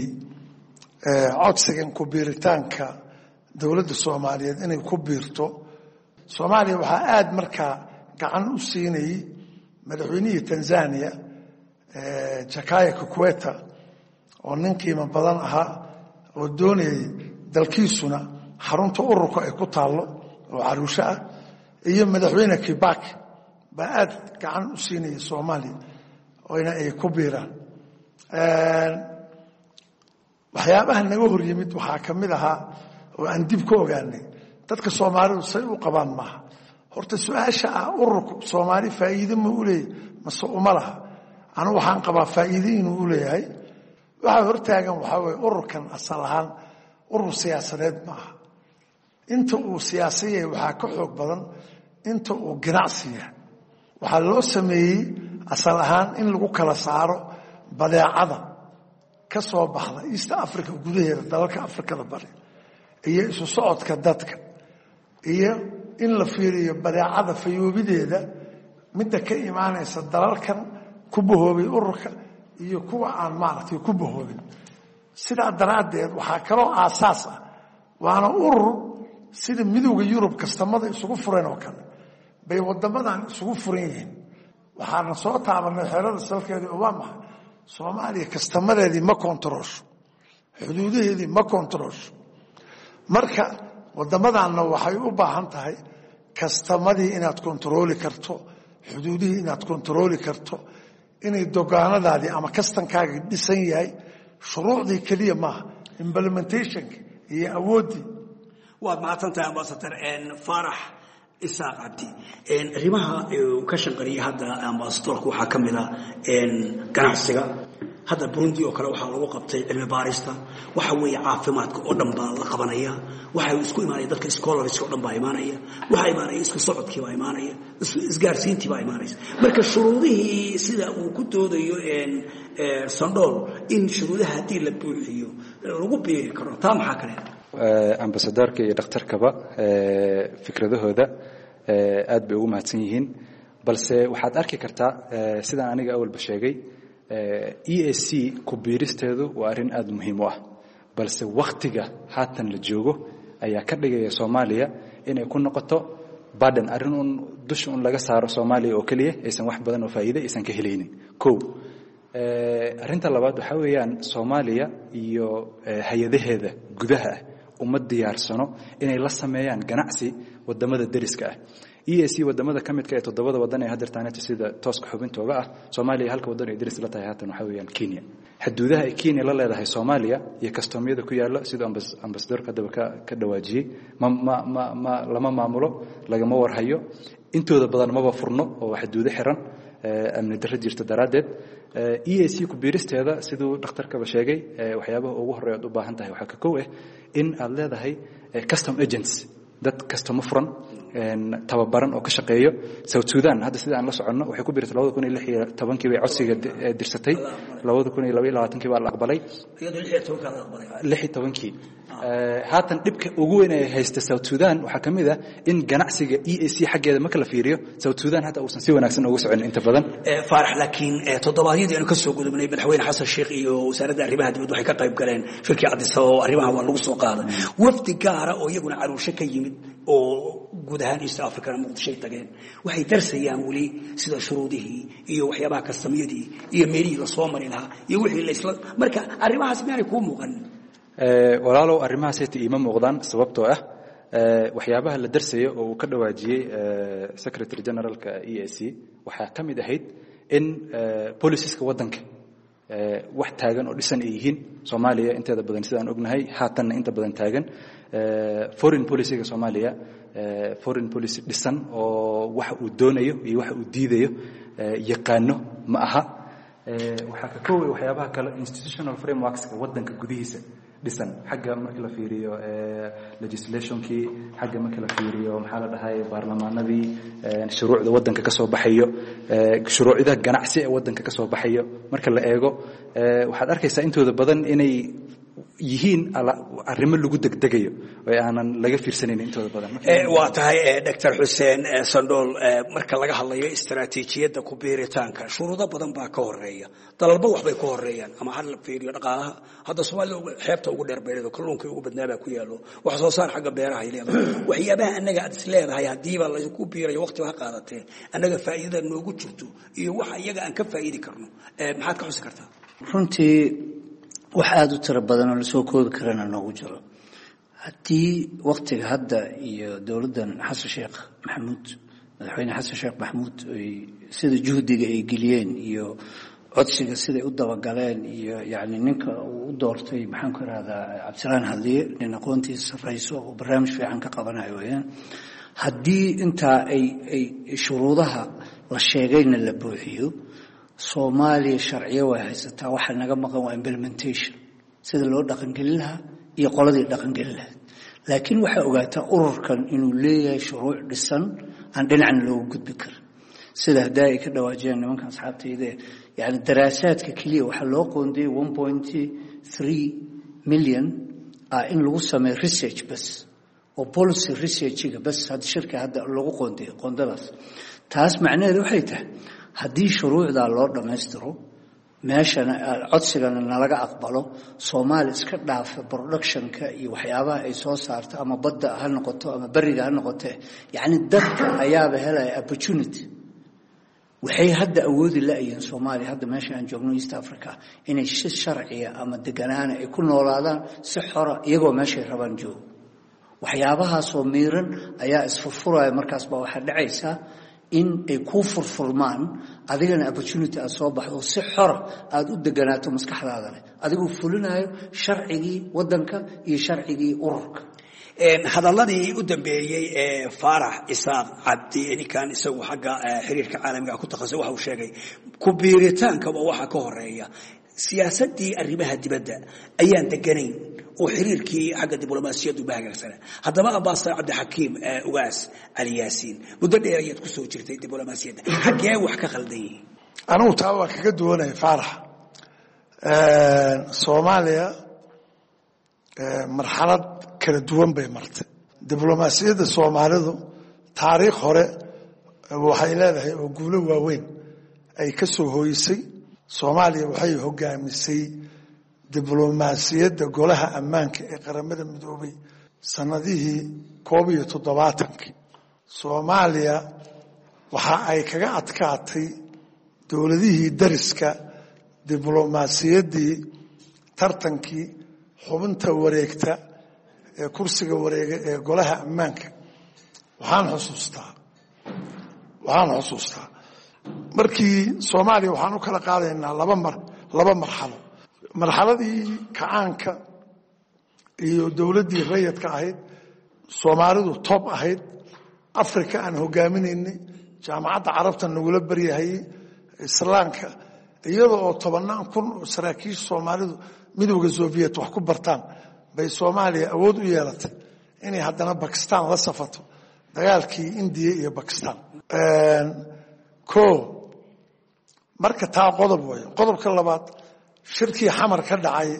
codsigan ku biiritaanka dawladda Soomaaliyeed inay ku biirto Soomaaliya waxa aad markaa gacan u siinay madaxweynihii Tanzania Jakaya Kikwete oo ninkii ma badan ahaa oo doonayay dalkiisuna xarunta ururka ay ku taalo oo Arusha ah iyo madaxweyne Kibaki baa aad gacan u siinay Soomaaliya وإن أي كبيرة waxyaabaha naga hor yimid waxa kamid oo aan dib ku ogaanay dadka Soomaalidu say u qabaan ma horta su'aasha ururku Soomaali faa'iido ma u leeyahay mase uma laha. anu waxaan qabaa faa'iido inuu u leeyahay. waxa hortaagan waxa way ururkan asal ahaan urur siyaasadeed ma aha. inta uu siyaasiye waxa ka xoog badan inta uu ganacsiga waxa loo sameeyay asal ahaan in lagu kala saaro badeecada ka soo baxda East Africa gudaheeda dalalka Afrikada bari iyo isu socodka dadka iyo in la fiiriyo badeecada fayoobideeda midda ka imaanaysa dalalkan ku bahoobay ururka iyo kuwa aan maartay ku bahoobin. sida daraadeed waxa kale oo aasaas ah waana urur sida midowga Yurub kastamada isugu fureen oo kale bay wadamadan isugu furan yihiin waxaana soo taabanay xeerada salkeedii oo waa maxay Soomaaliya kastamadeedii ma kontroosho xuduudaheedii ma kontroosho marka wadamadanna waxay u baahan tahay kastamadii inaad kontrooli karto xuduudihii inaad kontrooli karto inay dogaanadaadii ama kastankaaga dhisan yahay shuruucdii keliya maaha implementationka iyo awooddii waad mahadsantahay ambassador Faarax Isaaq Cabdi arrimaha ka shaqeeya hadda ambassadorku waxaa ka mid ah ganacsiga hadda Burundi oo kale waxaa lagu qabtay cilmi baarista waxa weeye caafimaadka oo dhan baa la qabanaya waxa isku imaanaya dadka scholars oo dhan baa imaanaya waxa imaanaya isku socodkii baa imaanaya isgaarsiintii baa imaanaysa marka shuruudihii sida uu ku doodayo Sandol in shuruudaha hadii la buuxiyo lagu beeri karo taa maxaa kale ambassadorka iyo dhakhtarkaba fikradahooda aad bay ugu mahadsan yihiin balse waxaad arki kartaa sidaan aniga awalba sheegay EAC ku biiristeedu waa arrin aad muhiim u ah balse waqtiga haatan la joogo ayaa ka dhigaya Soomaaliya inay ku noqoto badan arrin dusha laga saaro Soomaaliya oo kaliya aysan wax badan oo faa'iido aysan ka helaynin arrinta labaad waxa weeyaan Soomaaliya iyo hay'adaheeda gudaha uma diyaarsano inay la sameeyaan ganacsi wadamada dariska ah EAC wadamada kamidka ee 7 wadan ee hadirtaanada sida tooska xubintooda ah Soomaaliya halka wadan ay daris la tahay haatan waxa weeyaan Kenya xuduudaha ay Kenya la leedahay Soomaaliya iyo kastamyada ku yaala sida ambassadorka dabka ka dhawaajiyay lama maamulo lagama warhayo intooda badan ma furno oo xuduudo xiran amni darro jirta daraadeed EAC ku biiristeeda sidoo dhakhtarkaba sheegay waxyaabaha ugu horeeya u baahan tahay waxa ka koow ah in aad leedahay custom agents dad customer furan tababaran oo ka shaqeeyo South Sudan hadda sida aan la socono waxay ku biirtay 2016 bay codsiga dirsatay 2022 baa la aqbalay 16 haatan dibka ugu weyn ee haysta South Sudan waxa kamid ah in ganacsiga EAC xageeda ma kala fiiriyo South Sudan hada uusan si wanaagsan ugu socon inta badan Faarax laakiin todobaadyadii aan ka soo gudubnay madaxweyne Xasan Sheekh iyo wasaaradda arrimaha dibadda waxay ka qayb galeen shirkii Addis Ababa arrimaha waa lagu soo qaaday wafdi gaar ah oo iyaguna caruusho ka yimid oo guud ahaan East Africa Muqdisho tageen waxay darsayaan wali sida shuruudihii iyo waxyaabaha kastamyadii iyo meelihii la soo marin lahaa iyo wixii la isla marka arrimahaas ma ay ku muuqan walaalow arrimahaas ay ima muuqdaan sababtoo ah waxyaabaha la darsayo oo ka dhawaajiyay Secretary Generalka EAC waxa kamid ahayd in policies-ka wadanka wax taagan oo dhisan ay yihiin Soomaaliya inteeda badan sidaan ognahay haatan inta badan taagan foreign policy-ga Soomaaliya foreign policy dhisan oo wax uu doonayo iyo wax uu diidayo yaqaano ma aha waxa ka koow waxyaabaha kale institutional frameworks-ka wadanka gudihiisa dhisan xagga markii la fiiriyo legislation-kii xagga markii la fiiriyo maxaa la dhahay baarlamaanadii shuruucda wadanka ka soo baxayo shuruucda ganacsi ee wadanka ka soo baxayo marka la eego waxaad arkaysaa intooda badan inay yihiin arrimo lagu degdegayo oo aanan laga fiirsaneyn intooda badan waa tahay Dr. Hussein Sandol marka laga hadlayo istaraatiijiyadda ku beeritaanka shuruudo badan baa ka horeeya dalba wax bay ka horeeyaan ama hal la fiiriyo dhaqaalaha hadda Soomaaliya xeebta ugu dheer beerida kalluunka ugu badnaaba ku yaalo wax soo saar xagga beeraha ay leedahay waxyaabaha anaga aad isleedahay hadii ba la ku beerayo waqti wax qaadatay anaga faa'iido noogu jirto iyo wax iyaga aan ka faa'iidi karno maxaad ka xusi kartaa runtii wax aad u tiro badan oo la soo koobi karana noogu jiro haddii waqtiga hadda iyo dawladdan Xasan Sheekh Maxamuud madaxweyne Xasan Sheekh Maxamuud sida juhdiga ay geliyeen iyo codsiga sida u dabagaleen iyo yaani ninka uu doortay maxaan ku raada Cabdiraan Hadiye nin aqoontiisa sareyso oo barnaamij fiican ka qabanayo weeyaan haddii inta ay shuruudaha la sheegayna la buuxiyo Soomaaliya sharciyo way haysataa waxa naga maqan waa implementation sida loo dhaqan gelin lahaa iyo qoladii dhaqan gelin lahaa laakiin waxa ogaataa ururkan inuu leeyahay shuruuc dhisan aan dhinacna loogu gudbi karin sida hadaa ay ka dhawaajiyeen nimanka asxaabtayda yani daraasaadka kaliya waxa loo qoondeeyay 1.3 million in lagu sameeyo research bas oo policy research-ga bas hadda shirka hadda lagu qoondeeyo qoondadaas taas macnaheedu waxay tahay haddii shuruucda loo dhameystiro meeshana codsigana nalaga aqbalo Soomaali iska dhaafa productionka iyo waxyaabaha ay soo saarto ama badda ha noqoto ama bariga ha noqoto yani dadka ayaaba helay opportunity waxay hadda awoodi laayeen Soomaali hadda meesha aan joogno East Africa inay si sharciya ama deganaan ay ku noolaadaan si xor ah iyagoo meesha rabaan joogo waxyaabaha soo miiran ayaa isfurfuraya markaas baa waxa dhacaysa in ay ku furfurmaan adigana opportunity aad soo baxdo si xor aad u deganaato maskaxdaada leh adigoo fulinayo sharcigii wadanka iyo sharcigii ururka hadalladii u dambeeyay ee Faarax Isaaq Cabdi ninkan isagu xagga xiriirka caalamiga ku takhasusay waxa uu sheegay ku biiritaanka waxa ka horeeya siyaasadii arrimaha dibadda ayaan deganayn oo xiriirkii xagga diblomaasiyaddu baahgarsana haddaba Ambassador Cabdi Xakiim Ugaas Ali Yaasiin muddo dheer ayaad ku soo jirtay diblomaasiyadda xagee wax ka khaldan yihiin anigu taa waa kaga duwanay Faarax Soomaaliya marxalad kala duwan bay martay diblomaasiyadda Soomaalidu taariikh hore waxay leedahay oo guulo waaweyn ay ka soo hooyisay Soomaaliya waxay hogaamisay diblomaasiyadda golaha ammaanka ee qaramada midoobay sanadihii 1970 Soomaaliya waxa ay kaga adkaatay dawladihii dariska diblomaasiyaddii tartankii xubinta wareegta ee kursiga wareega ee golaha ammaanka waxaan xusuustaa markii Soomaaliya waxaan u kala qaadaynaa laba marxaladii kacaanka iyo dawladdii rayidka ahayd Soomaalidu top ahayd Afrika aan hogaaminaynay jaamacadda carabta nagula baryahay islaamka iyadoo oo 10,000 saraakiish Soomaalidu midowga Soviet wax ku bartaan bay Soomaaliya awood u yeelatay inay haddana Pakistan la safato dagaalkii India iyo Pakistan marka taa qodob way qodobka labaad shirkii xamar ka dhacay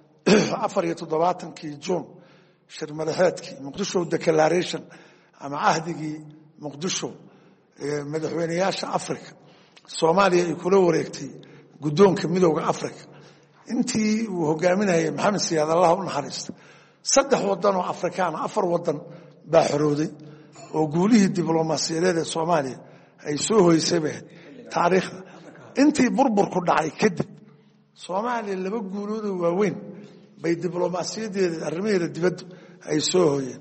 74 June shir madaxeedkii Muqdisho Declaration ama ahdigii Muqdisho madaxweynayaasha Afrika Soomaaliya ay kula wareegtay guddoonka midowga Afrika intii uu hogaaminayay Maxamed Siyaad Allah u naxariisto 3 wadan oo Afrikaan 4 wadan baa xorooday oo guulihii diblomaasiyadeed ee Soomaaliya ay soo hoysay taariikhda intii burburku dhacay kadib Soomaaliya 2 guulood oo waaweyn bay diblomaasiyadeeda arrimaheeda dibadda ay soo hooyeen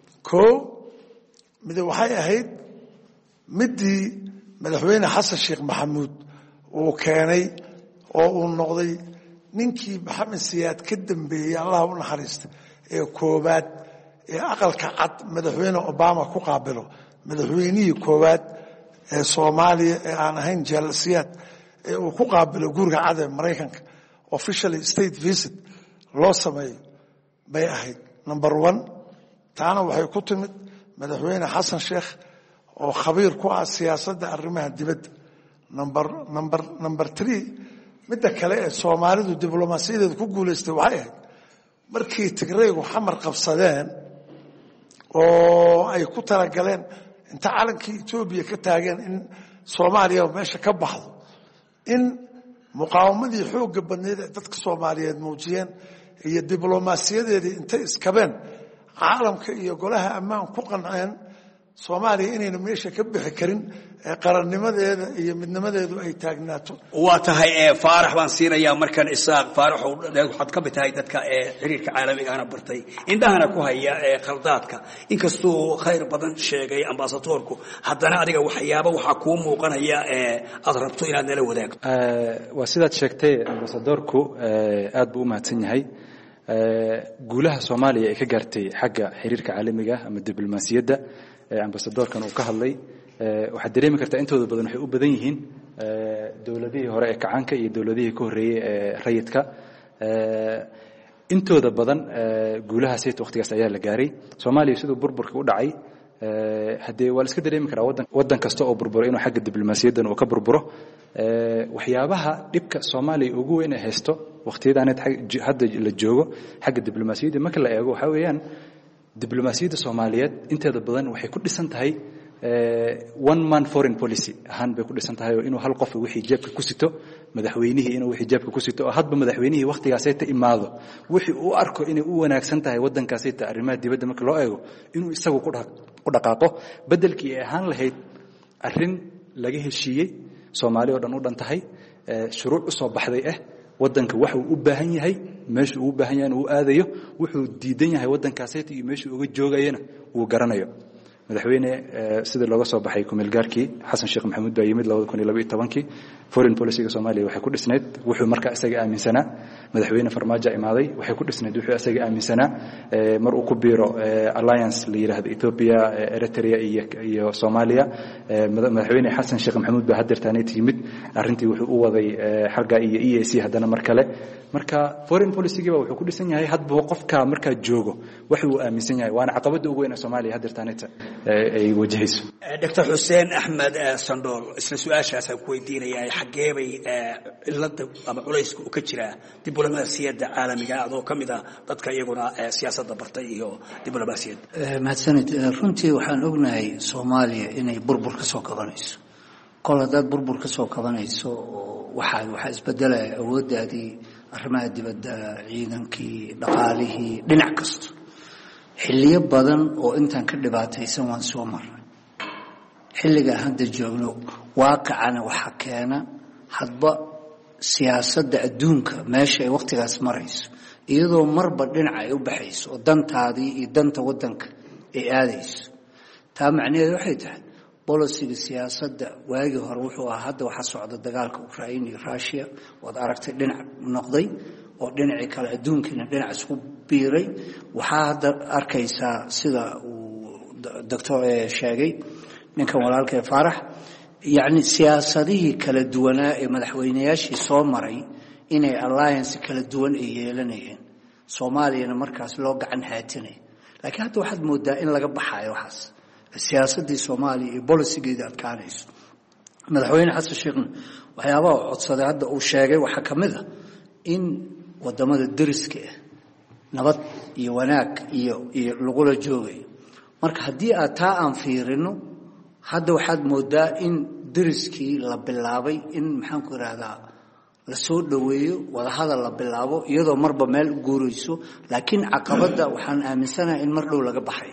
mid waxay ahayd midii madaxweyne Xasan Sheekh Maxamuud uu keenay oo uu noqday ninkii Maxamed Siyaad ka dambeeyay Allah u naxariisto ee koobaad ee aqalka cad madaxweyne Obama ku qaabilo madaxweynihii koobaad ee Soomaaliya ee aan ahayn Siyaad ee uu ku qaabilo guriga cad ee Mareykanka officially state visit loo sameeyay bay ahayd number 1 taana waxay ku timid madaxweyne Xasan Sheekh oo khabiir ku ah siyaasadda arrimaha dibadda number 3 midda kale ee Soomaalidu diblomaasiyadeeda ku guuleystay waxay ahayd markii Tigreegu xamar qabsadeen oo ay ku talagaleen inta calankii Itoobiya ka taageen in Soomaaliya meesha ka baxdo in muqaawamadii xoogga badneed ee dadka Soomaaliyeed muujiyeen iyo diblomaasiyadeedii intay iskabeen caalamka iyo golaha ammaan ku qanceen Soomaaliya inayna meesha ka bixi karin qarannimadeeda iyo midnimadeedu ay taagnaato waa tahay Faarax baan siinayaa markan Isaaq Faarax waxaad ka bitahay dadka xiriirka caalamiga ah bartay indhahana ku haya qaldaadka inkastoo khayr badan sheegay ambassadorku haddana adiga waxyaabo waxa ku muuqanaya aad rabto inaad nala wadaagto waa sidaad sheegtay ambassadorku aad buu u mahadsan yahay guulaha Soomaaliya ay ka gaartay xagga xiriirka caalamiga ama diblomaasiyadda ambassadorkan uu ka hadlay waxaad dareemi kartaa intooda badan waxay u badan yihiin dawladihii hore ee kacaanka iyo dawladihii ka horreeyay ee rayidka intooda badan guulahaas waqtigaas ayaa la gaaray Soomaaliya sidoo burburka u dhacay hadee waa la iska dareemi karaa wadan kasta oo burburo inuu xagga diblomaasiyaddan uu ka burburo waxyaabaha dhibka Soomaaliya ugu weyn ee haysto waqtiyadan hadda la joogo xagga diblomaasiyadda marka la eego waxa weeyaan diblomaasiyadda Soomaaliyeed inteeda badan waxay ku dhisan tahay one man foreign policy ahaan bay ku dhisan tahay oo inuu hal qof wixii jeebka ku sito madaxweynihii inuu wixii jeebka ku sito oo hadba madaxweynihii waqtigaasay ta imaado wixii uu arko inay u wanaagsan tahay waddankaasay ta arrimaha dibadda marka loo eego inuu isagu ku dhaqaaqo bedelkii ay ahaan lahayd arrin laga heshiiyey Soomaaliya oo dhan u dhan tahay shuruuc u soo baxday waddanka waxa uu u baahan yahay meesha uu u baahan yahay uu aadayo wuxuu diidan yahay waddankaasay iyo meesha uu uga joogayana uu garanayo madaxweyne sida looga soo baxay kumeelgaarkii Xasan Sheekh Maxamuud baa yimid 2012 foreign policy-ga Soomaaliya waxay ku dhisneed wuxuu markaa isaga aaminsanaa madaxweyne Farmaajo imaaday waxay ku dhisneed wuxuu isaga aaminsanaa mar uu ku biiro alliance la yiraahdo Ethiopia Eritrea iyo Soomaaliya madaxweyne Xasan Sheekh Maxamuud baa hadeertaanay yimid arrintii wuxuu u waday xagga iyo EAC haddana mar kale marka foreign policy-ga wuxuu ku dhisan yahay hadba qofka markaa joogo waxa uu aaminsan yahay waana caqabada ugu weyn ee Soomaaliya hadeertaanay ay wajahayso Dr. Hussein Ahmed Sandool isla su'aashaas aan ku weydiinayaa xagee bay cilada ama culeysku ka jira diblomaasiyadda caalamiga adoo kamid ah dadka iyaguna siyaasadda bartay iyo diblomaasiyadda mahadsanid runtii waxaan ognahay Soomaaliya inay burbur ka soo kabanayso kol haddaad burbur ka soo kabanayso waxa isbedelay awooddaadii arrimaha dibadda ciidankii dhaqaalihii dhinac kasta xilliyo badan oo intaan ka dhibaataysan waan soo marnay xilliga hadda joogno waaqicana waxa keena hadba siyaasadda adduunka meesha ay waqtigaas marayso iyadoo marba dhinac ay u baxayso oo dantaadii iyo danta waddanka ay aadayso taa macnaheedu waxay tahay bolisiga siyaasadda waagii hore wuxuu ahaa hadda waxa socda dagaalka Ukraine iyo Russia wad aragtay dhinac noqday oo dhinacii kale adduunkiina dhinac isku biiray waxaa hadda arkaysaa sida uu doctor sheegay ninkan walaalkay Farax yani siyaasadihii kala duwanaa ee madaxweynayaashii soo maray inay alliance kala duwan ay yeelanayeen Soomaaliyana markaas loo gacan haatinay laakiin hadda waxaad moodaa in laga baxayo waxaas siyaasadii Soomaaliya iyo bolisigeeda adkaanayso madaxweyne Xasan Sheekh waxyaabaha codsaday hadda uu sheegay waxa kamid ah in wadamada dariska nabad iyo wanaag iyo lagula joogay marka hadii aad taa aan fiirino hadda waxaad moodaa in dariskii la bilaabay in maxaan ku raahdaa la soo dhaweeyo wada hadal la bilaabo iyadoo marba meel u guurayso laakiin caqabada waxaan aaminsanahay in mar dhow laga baxay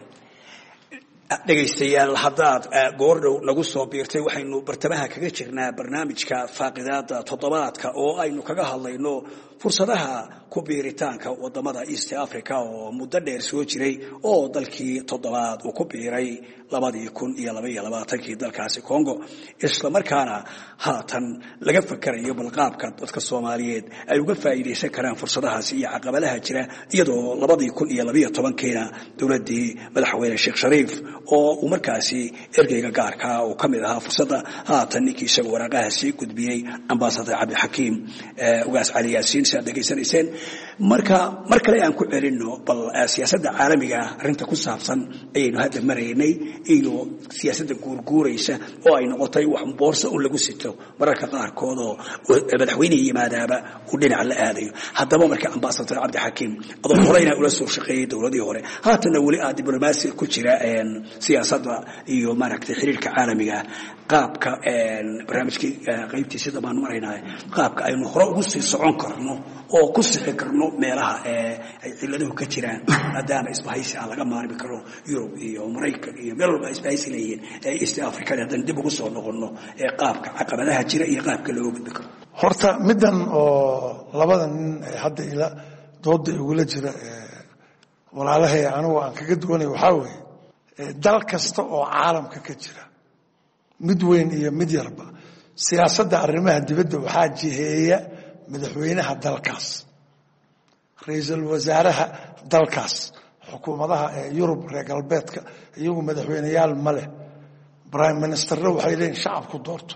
dhageystayaal haddaad goordhow nagu soo biirtay waxaynu bartamaha kaga jirnaa barnaamijka faaqidaada toddobaadka oo aynu kaga hadlayno fursadaha ku biiritaanka wadamada East Africa oo muddo dheer soo jiray oo dalkii toddobaad uu ku biiray 2022 dalkaasi Congo isla markaana haatan laga fakarayo balqaabka dadka Soomaaliyeed ay uga faa'iideysan karaan fursadahaasi iyo caqabadaha jira iyadoo 2012 dawladii madaxweyne Sheekh Shariif oo uu markaasi ergeyga gaarka oo kamid ahaa fursadda haatan ninkii isaga waraaqahaasi gudbiyay ambassador Cabdi Xakiim ugaas Cali Yaasiin saddegeysanayseen marka kale aan ku celino bal siyaasadda caalamiga arinta ku saabsan ayaynu hadda maraynay iyo siyaasadda guurguuraysa oo ay noqotay wax boorso oo lagu sito mararka qaarkood oo madaxweyne yimaadaaba uu dhinac la aadayo haddaba marka ambassador Cabdi Xakiim adoo horeyna ula soo shaqeeyay dawladii hore haatana wali aad diblomaasi ku jira siyaasadda iyo maaragtay xiriirka caalamiga qaabka barnaamijkii qaybtiisa dhammaan maraynaa qaabka aynu hore ugu sii socon karno oo ku sixi karno meelaha ay ciladuhu ka jiraan maadaama isbahaysi aan laga maarmi karo Yurub iyo Mareykan iyo meel walba isbahaysi leeyihiin East Africa haddaan dib ugu soo noqono qaabka caqabadaha jira iyo qaabka loo gudbi karo horta midan oo labada nin hadda ila dooda igula jira walaalahay anigu aan kaga duwanay waxa weeye dal kasta oo caalamka ka jira mid weyn iyo mid yarba siyaasadda arrimaha dibadda waxaa jiheeya madaxweynaha dalkaas ra'iisul wasaaraha dalkaas xukuumadaha Yurub reer galbeedka iyagu madaxweynayaal ma leh prime minister waxay leeyihiin shacabku doorto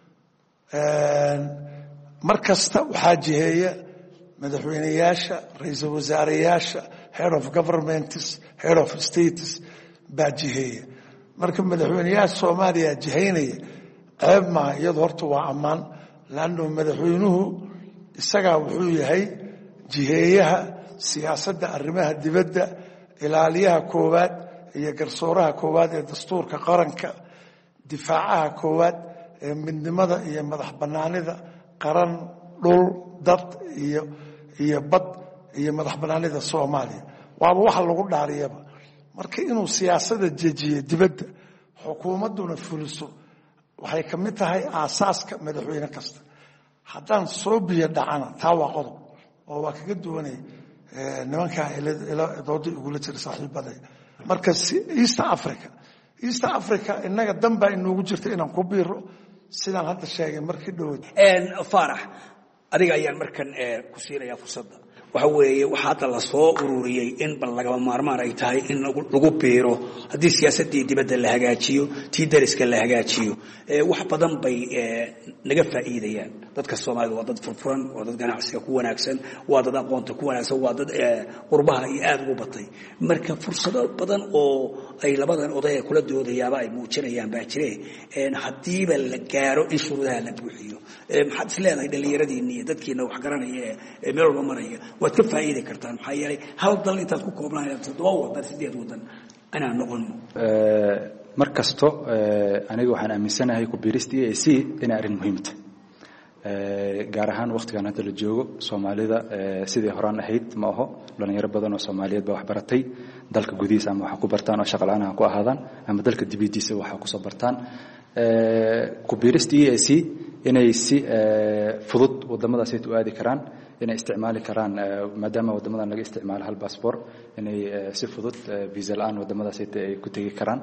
markasta waxaa jiheeya madaxweynayaasha ra'iisul wasaareyaasha head of governments head of states baa jiheeya marka madaxweynayaasha Soomaaliya jiheynaya ceeb ma iyadoo horta waa ammaan laano madaxweynuhu isaga wuxuu yahay jiheeyaha siyaasadda arrimaha dibadda ilaaliyaha koowaad iyo garsooraha koowaad ee dastuurka qaranka difaacaha koowaad ee midnimada iyo madax bannaanida qaran dhul dad iyo bad iyo madax bannaanida Soomaaliya waaba waxa lagu dhaariyaba marka inuu siyaasada jejiyo dibadda xukuumaduna fuliso waxay ka mid tahay aasaaska madaxweyne kasta haddaan soo biyo dhacana taa waa qodob oo waa kaga duwanay nimanka dooda igula jira saaxiibaday marka East Africa inaga danba inoogu jirta inaan ku biiro sidaan hadda sheegay markii dhawaad Faarax adiga ayaan markan ku siinayaa fursadda waxa weeye waxa hadda la soo ururiyay in bal laga maarmaan ay tahay in lagu biiro haddii siyaasadii dibadda la hagaajiyo tii dariska la hagaajiyo wax badan bay naga faa'iidayaan dadka Soomaalidu waa dad furfuran waa dad ganacsiga ku wanaagsan waa dad aqoonta ku wanaagsan waa dad qurbaha iyo aad ugu batay marka fursado badan oo ay labadan oday kula doodayaaba ay muujinayaan baa jireen hadiiba la gaaro in shuruudaha la buuxiyo maxaad isleedahay dhalinyaradiina iyo dadkiina wax garanaya ee meel walba maraya waad ka faa'iidi kartaan maxaa yeelay hal dal intaad ku koobnaan 7 wadan 8 wadan ana noqon markasto aniga waxaan aaminsanahay ku biirista EAC inay arrin muhiim tahay gaar ahaan waqtigan hadda la joogo Soomaalida sidii horaan ahayd ma aho dhalinyaro badan oo Soomaaliyeed baa wax baratay dalka gudihiisa ama wax ku bartaan oo shaqo la'aan ku ahaadaan ama dalka dibadiisa wax ku soo bartaan ku biirista EAC inay si fudud wadamadaas ay u aadi karaan inay isticmaali karaan maadaama wadamadan laga isticmaalo hal passport inay si fudud visa la'aan wadamadaas ay ku tagi karaan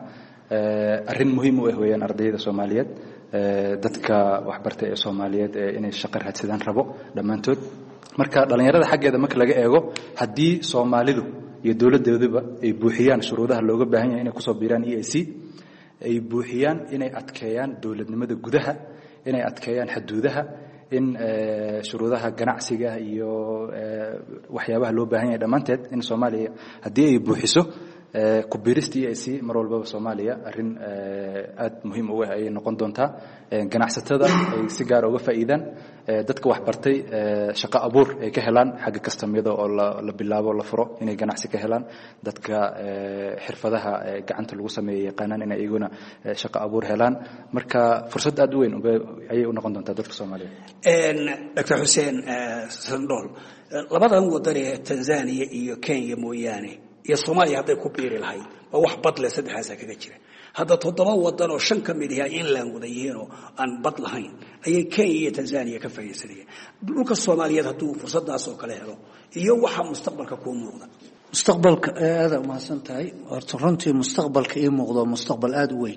arrin muhiim u ah weeyaan ardayda Soomaaliyeed dadka wax bartay ee Soomaaliyeed inay shaqo raadsadaan rabo dhamaantood marka dhalinyarada xaggeeda marka laga eego hadii Soomaalidu iyo dawladdeeduba ay buuxiyaan shuruudaha looga baahan yahay inay ku soo biiraan EAC ay buuxiyaan inay adkeeyaan dawladnimada gudaha inay adkeeyaan xuduudaha in shuruudaha ganacsiga iyo waxyaabaha loo baahan yahay dhamaanteed in Soomaaliya hadii ay buuxiso ku biirista EAC mar walba Soomaaliya arrin aad muhiim u ah ay noqon doontaa ganacsatada ay si gaar ah uga faa'iidaan dadka wax bartay shaqo abuur ay ka helaan xagga kastamyada oo la bilaabo la furo inay ganacsi ka helaan dadka xirfadaha gacanta lagu sameeyo yaqaanaan inay iyaguna shaqo abuur helaan marka fursad aad u weyn ayay u noqon doontaa dadka Soomaaliyeed Dr. Hussein Sandol labadan wadan ee Tanzania iyo Kenya mooyaane iyo Soomaaliya hadday ku biiri lahayd waa wax bad leh saddexaas kaga jira hadda 7 wadan oo 5 ka mid ah in la wadayeeno aan bad lahayn ayay Kenya iyo Tanzania ka faa'iideysanayaan dhulka Soomaaliyeed hadduu fursadaas oo kale helo iyo waxa mustaqbalka ku muuqda mustaqbalka aad u mahadsan tahay horta runtii mustaqbalka ii muuqdo mustaqbal aad u weyn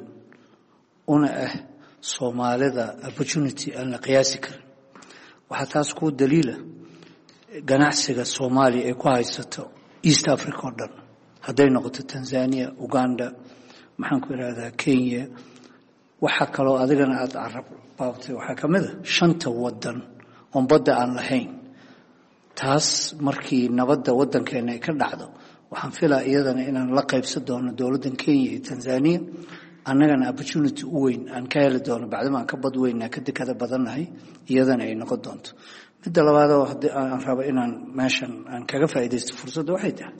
una ah Soomaalida opportunity aan la qiyaasi karin waxa taas ku daliila ganacsiga Soomaaliya ay ku haysato East Africa oo dhan hadday noqoto Tanzania Uganda maxaan ku iraahdaa Kenya waxa kale oo adigana aad arab baabtay waxa kamid ah 5 wadan oo badda aan lahayn taas markii nabadda wadankeena ay ka dhacdo waxaan filaa iyadana inaan la qaybsan doono dawladda Kenya iyo Tanzania annagana opportunity u weyn aan ka heli doono bacdama aan ka bad weynaa ka dekada badanahay iyadana ay noqon doonto midda labaad oo aan rabo inaan meeshan aan kaga faa'iideysto fursadda waxay tahay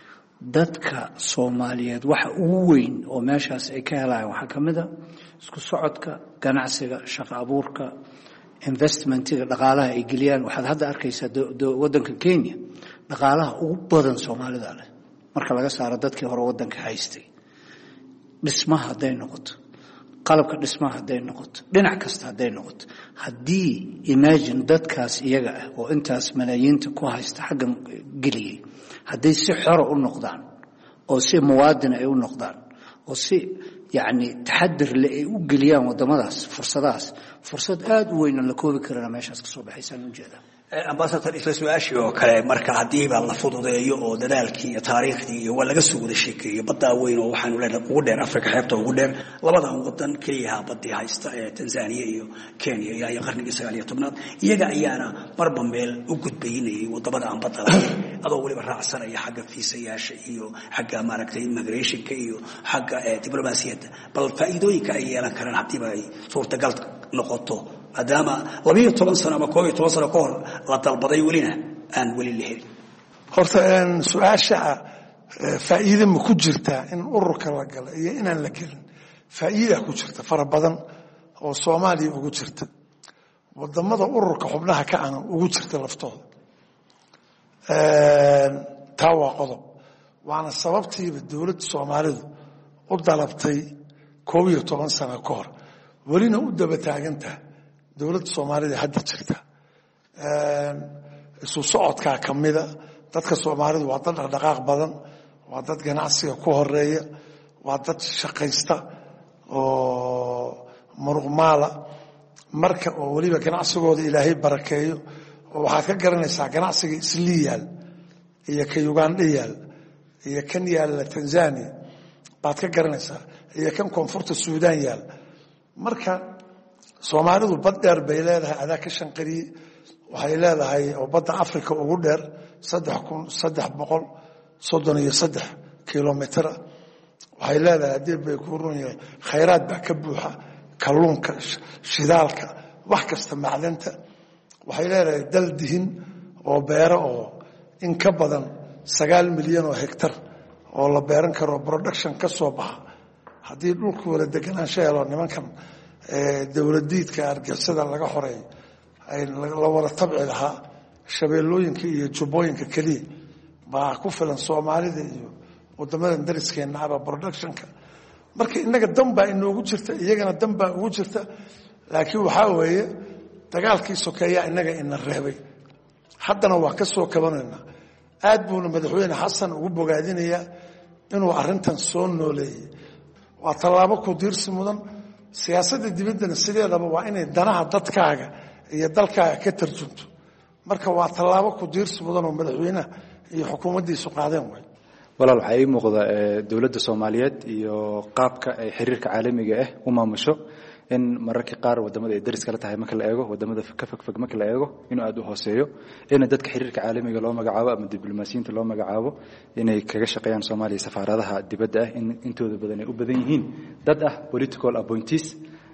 dadka Soomaaliyeed waxa ugu weyn oo meeshaas ay ka helayaan waxa kamid ah isku socodka ganacsiga shaqo abuurka investmentiga dhaqaalaha ay geliyaan waxaad hadda arkaysaa wadanka Kenya dhaqaalaha ugu badan Soomaalida leh marka laga saaro dadkii hore wadanka haystay dhismaha haday noqoto qalabka dhismaha haday noqoto dhinac kasta haday noqoto hadii imagine dadkaas iyaga ah oo intaas malaayiinta ku haysta xaggan geliyay hadday si xor u noqdaan oo si muwaadin ay u noqdaan oo si yani taxadir la ay u geliyaan wadamadaas fursad aad u weyn la koobi karana meeshaas ka soo baxaysan u jeeda ambassador isla su'aashi oo kale marka hadii ba la fududeeyo oo dadaalkii iyo taariikhdii iyo walaga soo wada sheekeeyo badda weyn oo waxaan u leenahay ugu dheer Afrika xeebta ugu dheer labadan wadan kaliya badda haysta ee Tanzania iyo Kenya iyo qarnigii 19aad iyaga ayaana marba meel u gudbaynayay wadamada aan badda lahayn adoo waliba raacsanaya xagga fiisayaasha iyo xagga maaragtay immigration-ka iyo xagga diblomaasiyadda bal faa'iidooyinka ay yeelan karaan hadii ay suurtagal noqoto adama 12 sano ama 12 sano ka hor la dalbaday welina aan weli la helin horta su'aasha faa'iido ma ku jirtaa in ururka la galo iyo inaan la gelin faa'iida ku jirta fara badan oo Soomaaliya ugu jirta wadamada ururka xubnaha ka aan ugu jirta laftooda taa waa qodob waana sababtiiba dowladda Soomaalidu u dalabtay 12 sano ka hor welina u daba taagantahay dowladda Soomaalida hadda jirta isu socodka kamida dadka Soomaalidu waa dad dhaqdhaqaaq badan waa dad ganacsiga ku horeeya waa dad shaqaysta oo muruqmaala marka oo waliba ganacsigooda Ilaahay barakeeyo oo waxa ka garanaysaa ganacsiga Isliyaal iyo ka Uganda yaal iyo kan yaal Tanzania baad ka garanaysaa iyo kan koonfurta Suudaan yaal marka Soomaalidu bad dheer bay leedahay adaa ka shanqari waxay leedahay oo badda Afrika ugu dheer 3,333 kilomitir waxay leedahay hadii bay ku runyahay khayraad baa ka buuxa kalluunka shidaalka wax kasta macdanta waxay leedahay dal dihin oo beero oo in ka badan 9 milyan oo hektar oo la beeran karo production ka soo baxa hadii dhulku wada deganaansho helo nimankan dawladdiidka argixisada laga xoreeyo ay la wada tabci lahaa shabeellooyinka iyo jubbooyinka kaliya baa ku filan Soomaalida iyo wadamada dariskeena aba productionka marka inaga damba inoogu jirta iyagana damba ugu jirta laakiin waxa weeye dagaalkii sokeeya inaga ina reebay haddana waa ka soo kabanayna aad buu madaxweyne Xasan ugu bogaadinaya inuu arintan soo nooleeyay waa talaabo ku diirsi mudan siyaasadda dibadda sideedaba waa inay danaha dadkaaga iyo dalkaaga ka tarjunto marka waa talaabo ku diirsi mudan oo madaxweynaha iyo xukuumaddiisu qaadeen way walaal waxa ay muuqda dawladda Soomaaliyeed iyo qaabka ay xiriirka caalamiga ah u maamusho in mararka qaar wadamada ay daris kala tahay marka la eego wadamada ka fog marka la eego inuu aad u hooseeyo in dadka xiriirka caalamiga loo magacaabo ama diblomaasiyiinta loo magacaabo inay kaga shaqeeyaan Soomaaliya safaaradaha dibadda ah in intooda badan ay u badan yihiin dad ah political appointees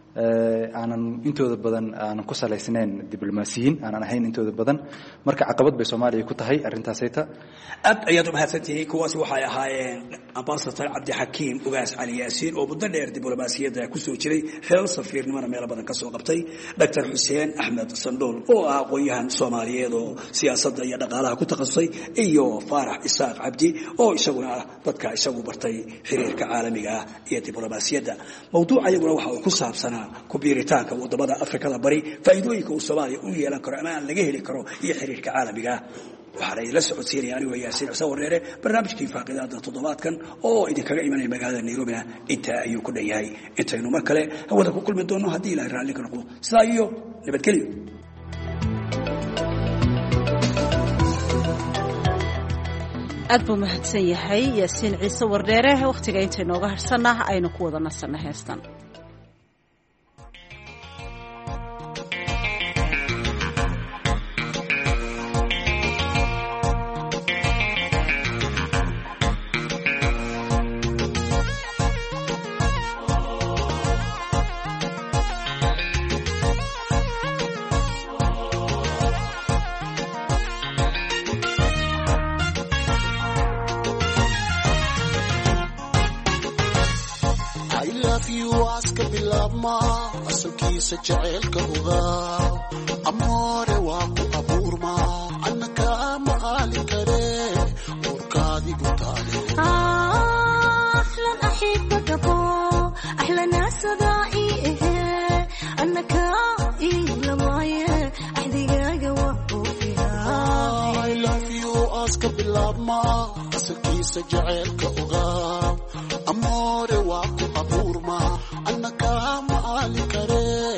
aanan intooda badan aanan ku salaysnayn diblomaasiyiin aanan ahayn intooda badan marka caqabad bay Soomaaliya ku tahay arintaasayta aad ayaad u mahadsantihiin kuwaasi waxay ahaayeen ambassador Cabdi Xakiim Ugaas Cali Yaasiin oo muddo dheer diblomaasiyadda ku soo jiray xeel safiirnimada meel badan ka soo qabtay Dr. Xuseen Axmed Sandool oo ah aqoonyahan Soomaaliyeed oo siyaasadda iyo dhaqaalaha ku takhasusay iyo Faarax Isaaq Cabdi oo isaguna dadka isagu bartay xiriirka caalamiga iyo diblomaasiyadda mawduuca ayaguna waxa uu ku saabsanaa ku biiritaanka wadamada Afrikada bari faa'iidooyinka uu Soomaaliya u yeelan karo ama aan laga heli karo iyo xiriirka caalamiga waxay la socodsiinayaan anigu Yaasiin Xuseen Wareere barnaamijkii faaqidaada toddobaadkan oo idin kaga imanay magaalada Nairobi inta ayuu ku dhayahay intaynu mar kale hawada ku kulmi doono haddii Ilaahay raalli ka noqdo sidaa iyo nabadgelyo aad buu mahadsan yahay Yaasiin Ciise Wareere waqtiga inta inooga harsanah aynu ku wada nasanaa heestan jaceelka ogaa amoore waa ku abuurma annaka ma aali kare urkaadigu taale ahlan axibaka bo ahlan asadaai ehe annaka ilamaye axdigaaga waa I love you aska bilaabma asalkiisa jaceelka ogaa amoore waa ku abuurma annaka ma aali kare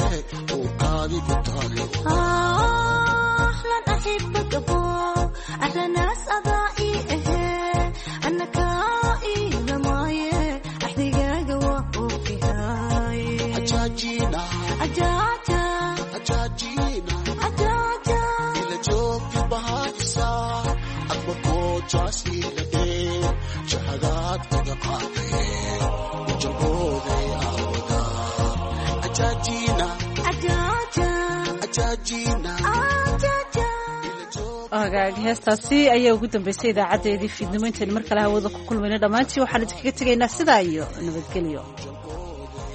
أهلا أحبك بو أهلا ناس أضائي إيه أنا كائي لماي أحدقاق وقوفي هاي أجاجينا أجاجا أجاجينا أجاجا إلا جوكي بهاجسا أكبكو جاسي لدين شهادات أدقاقي وجبودي أودا أجاجينا agaag heestaasi ayaa ugu dambeysay idaacadeedii fiidnimo intaan mar kale hawada ku kulmayna dhammaantii waxaan idinkaga tegaynaa sidaa iyo nabadgelyo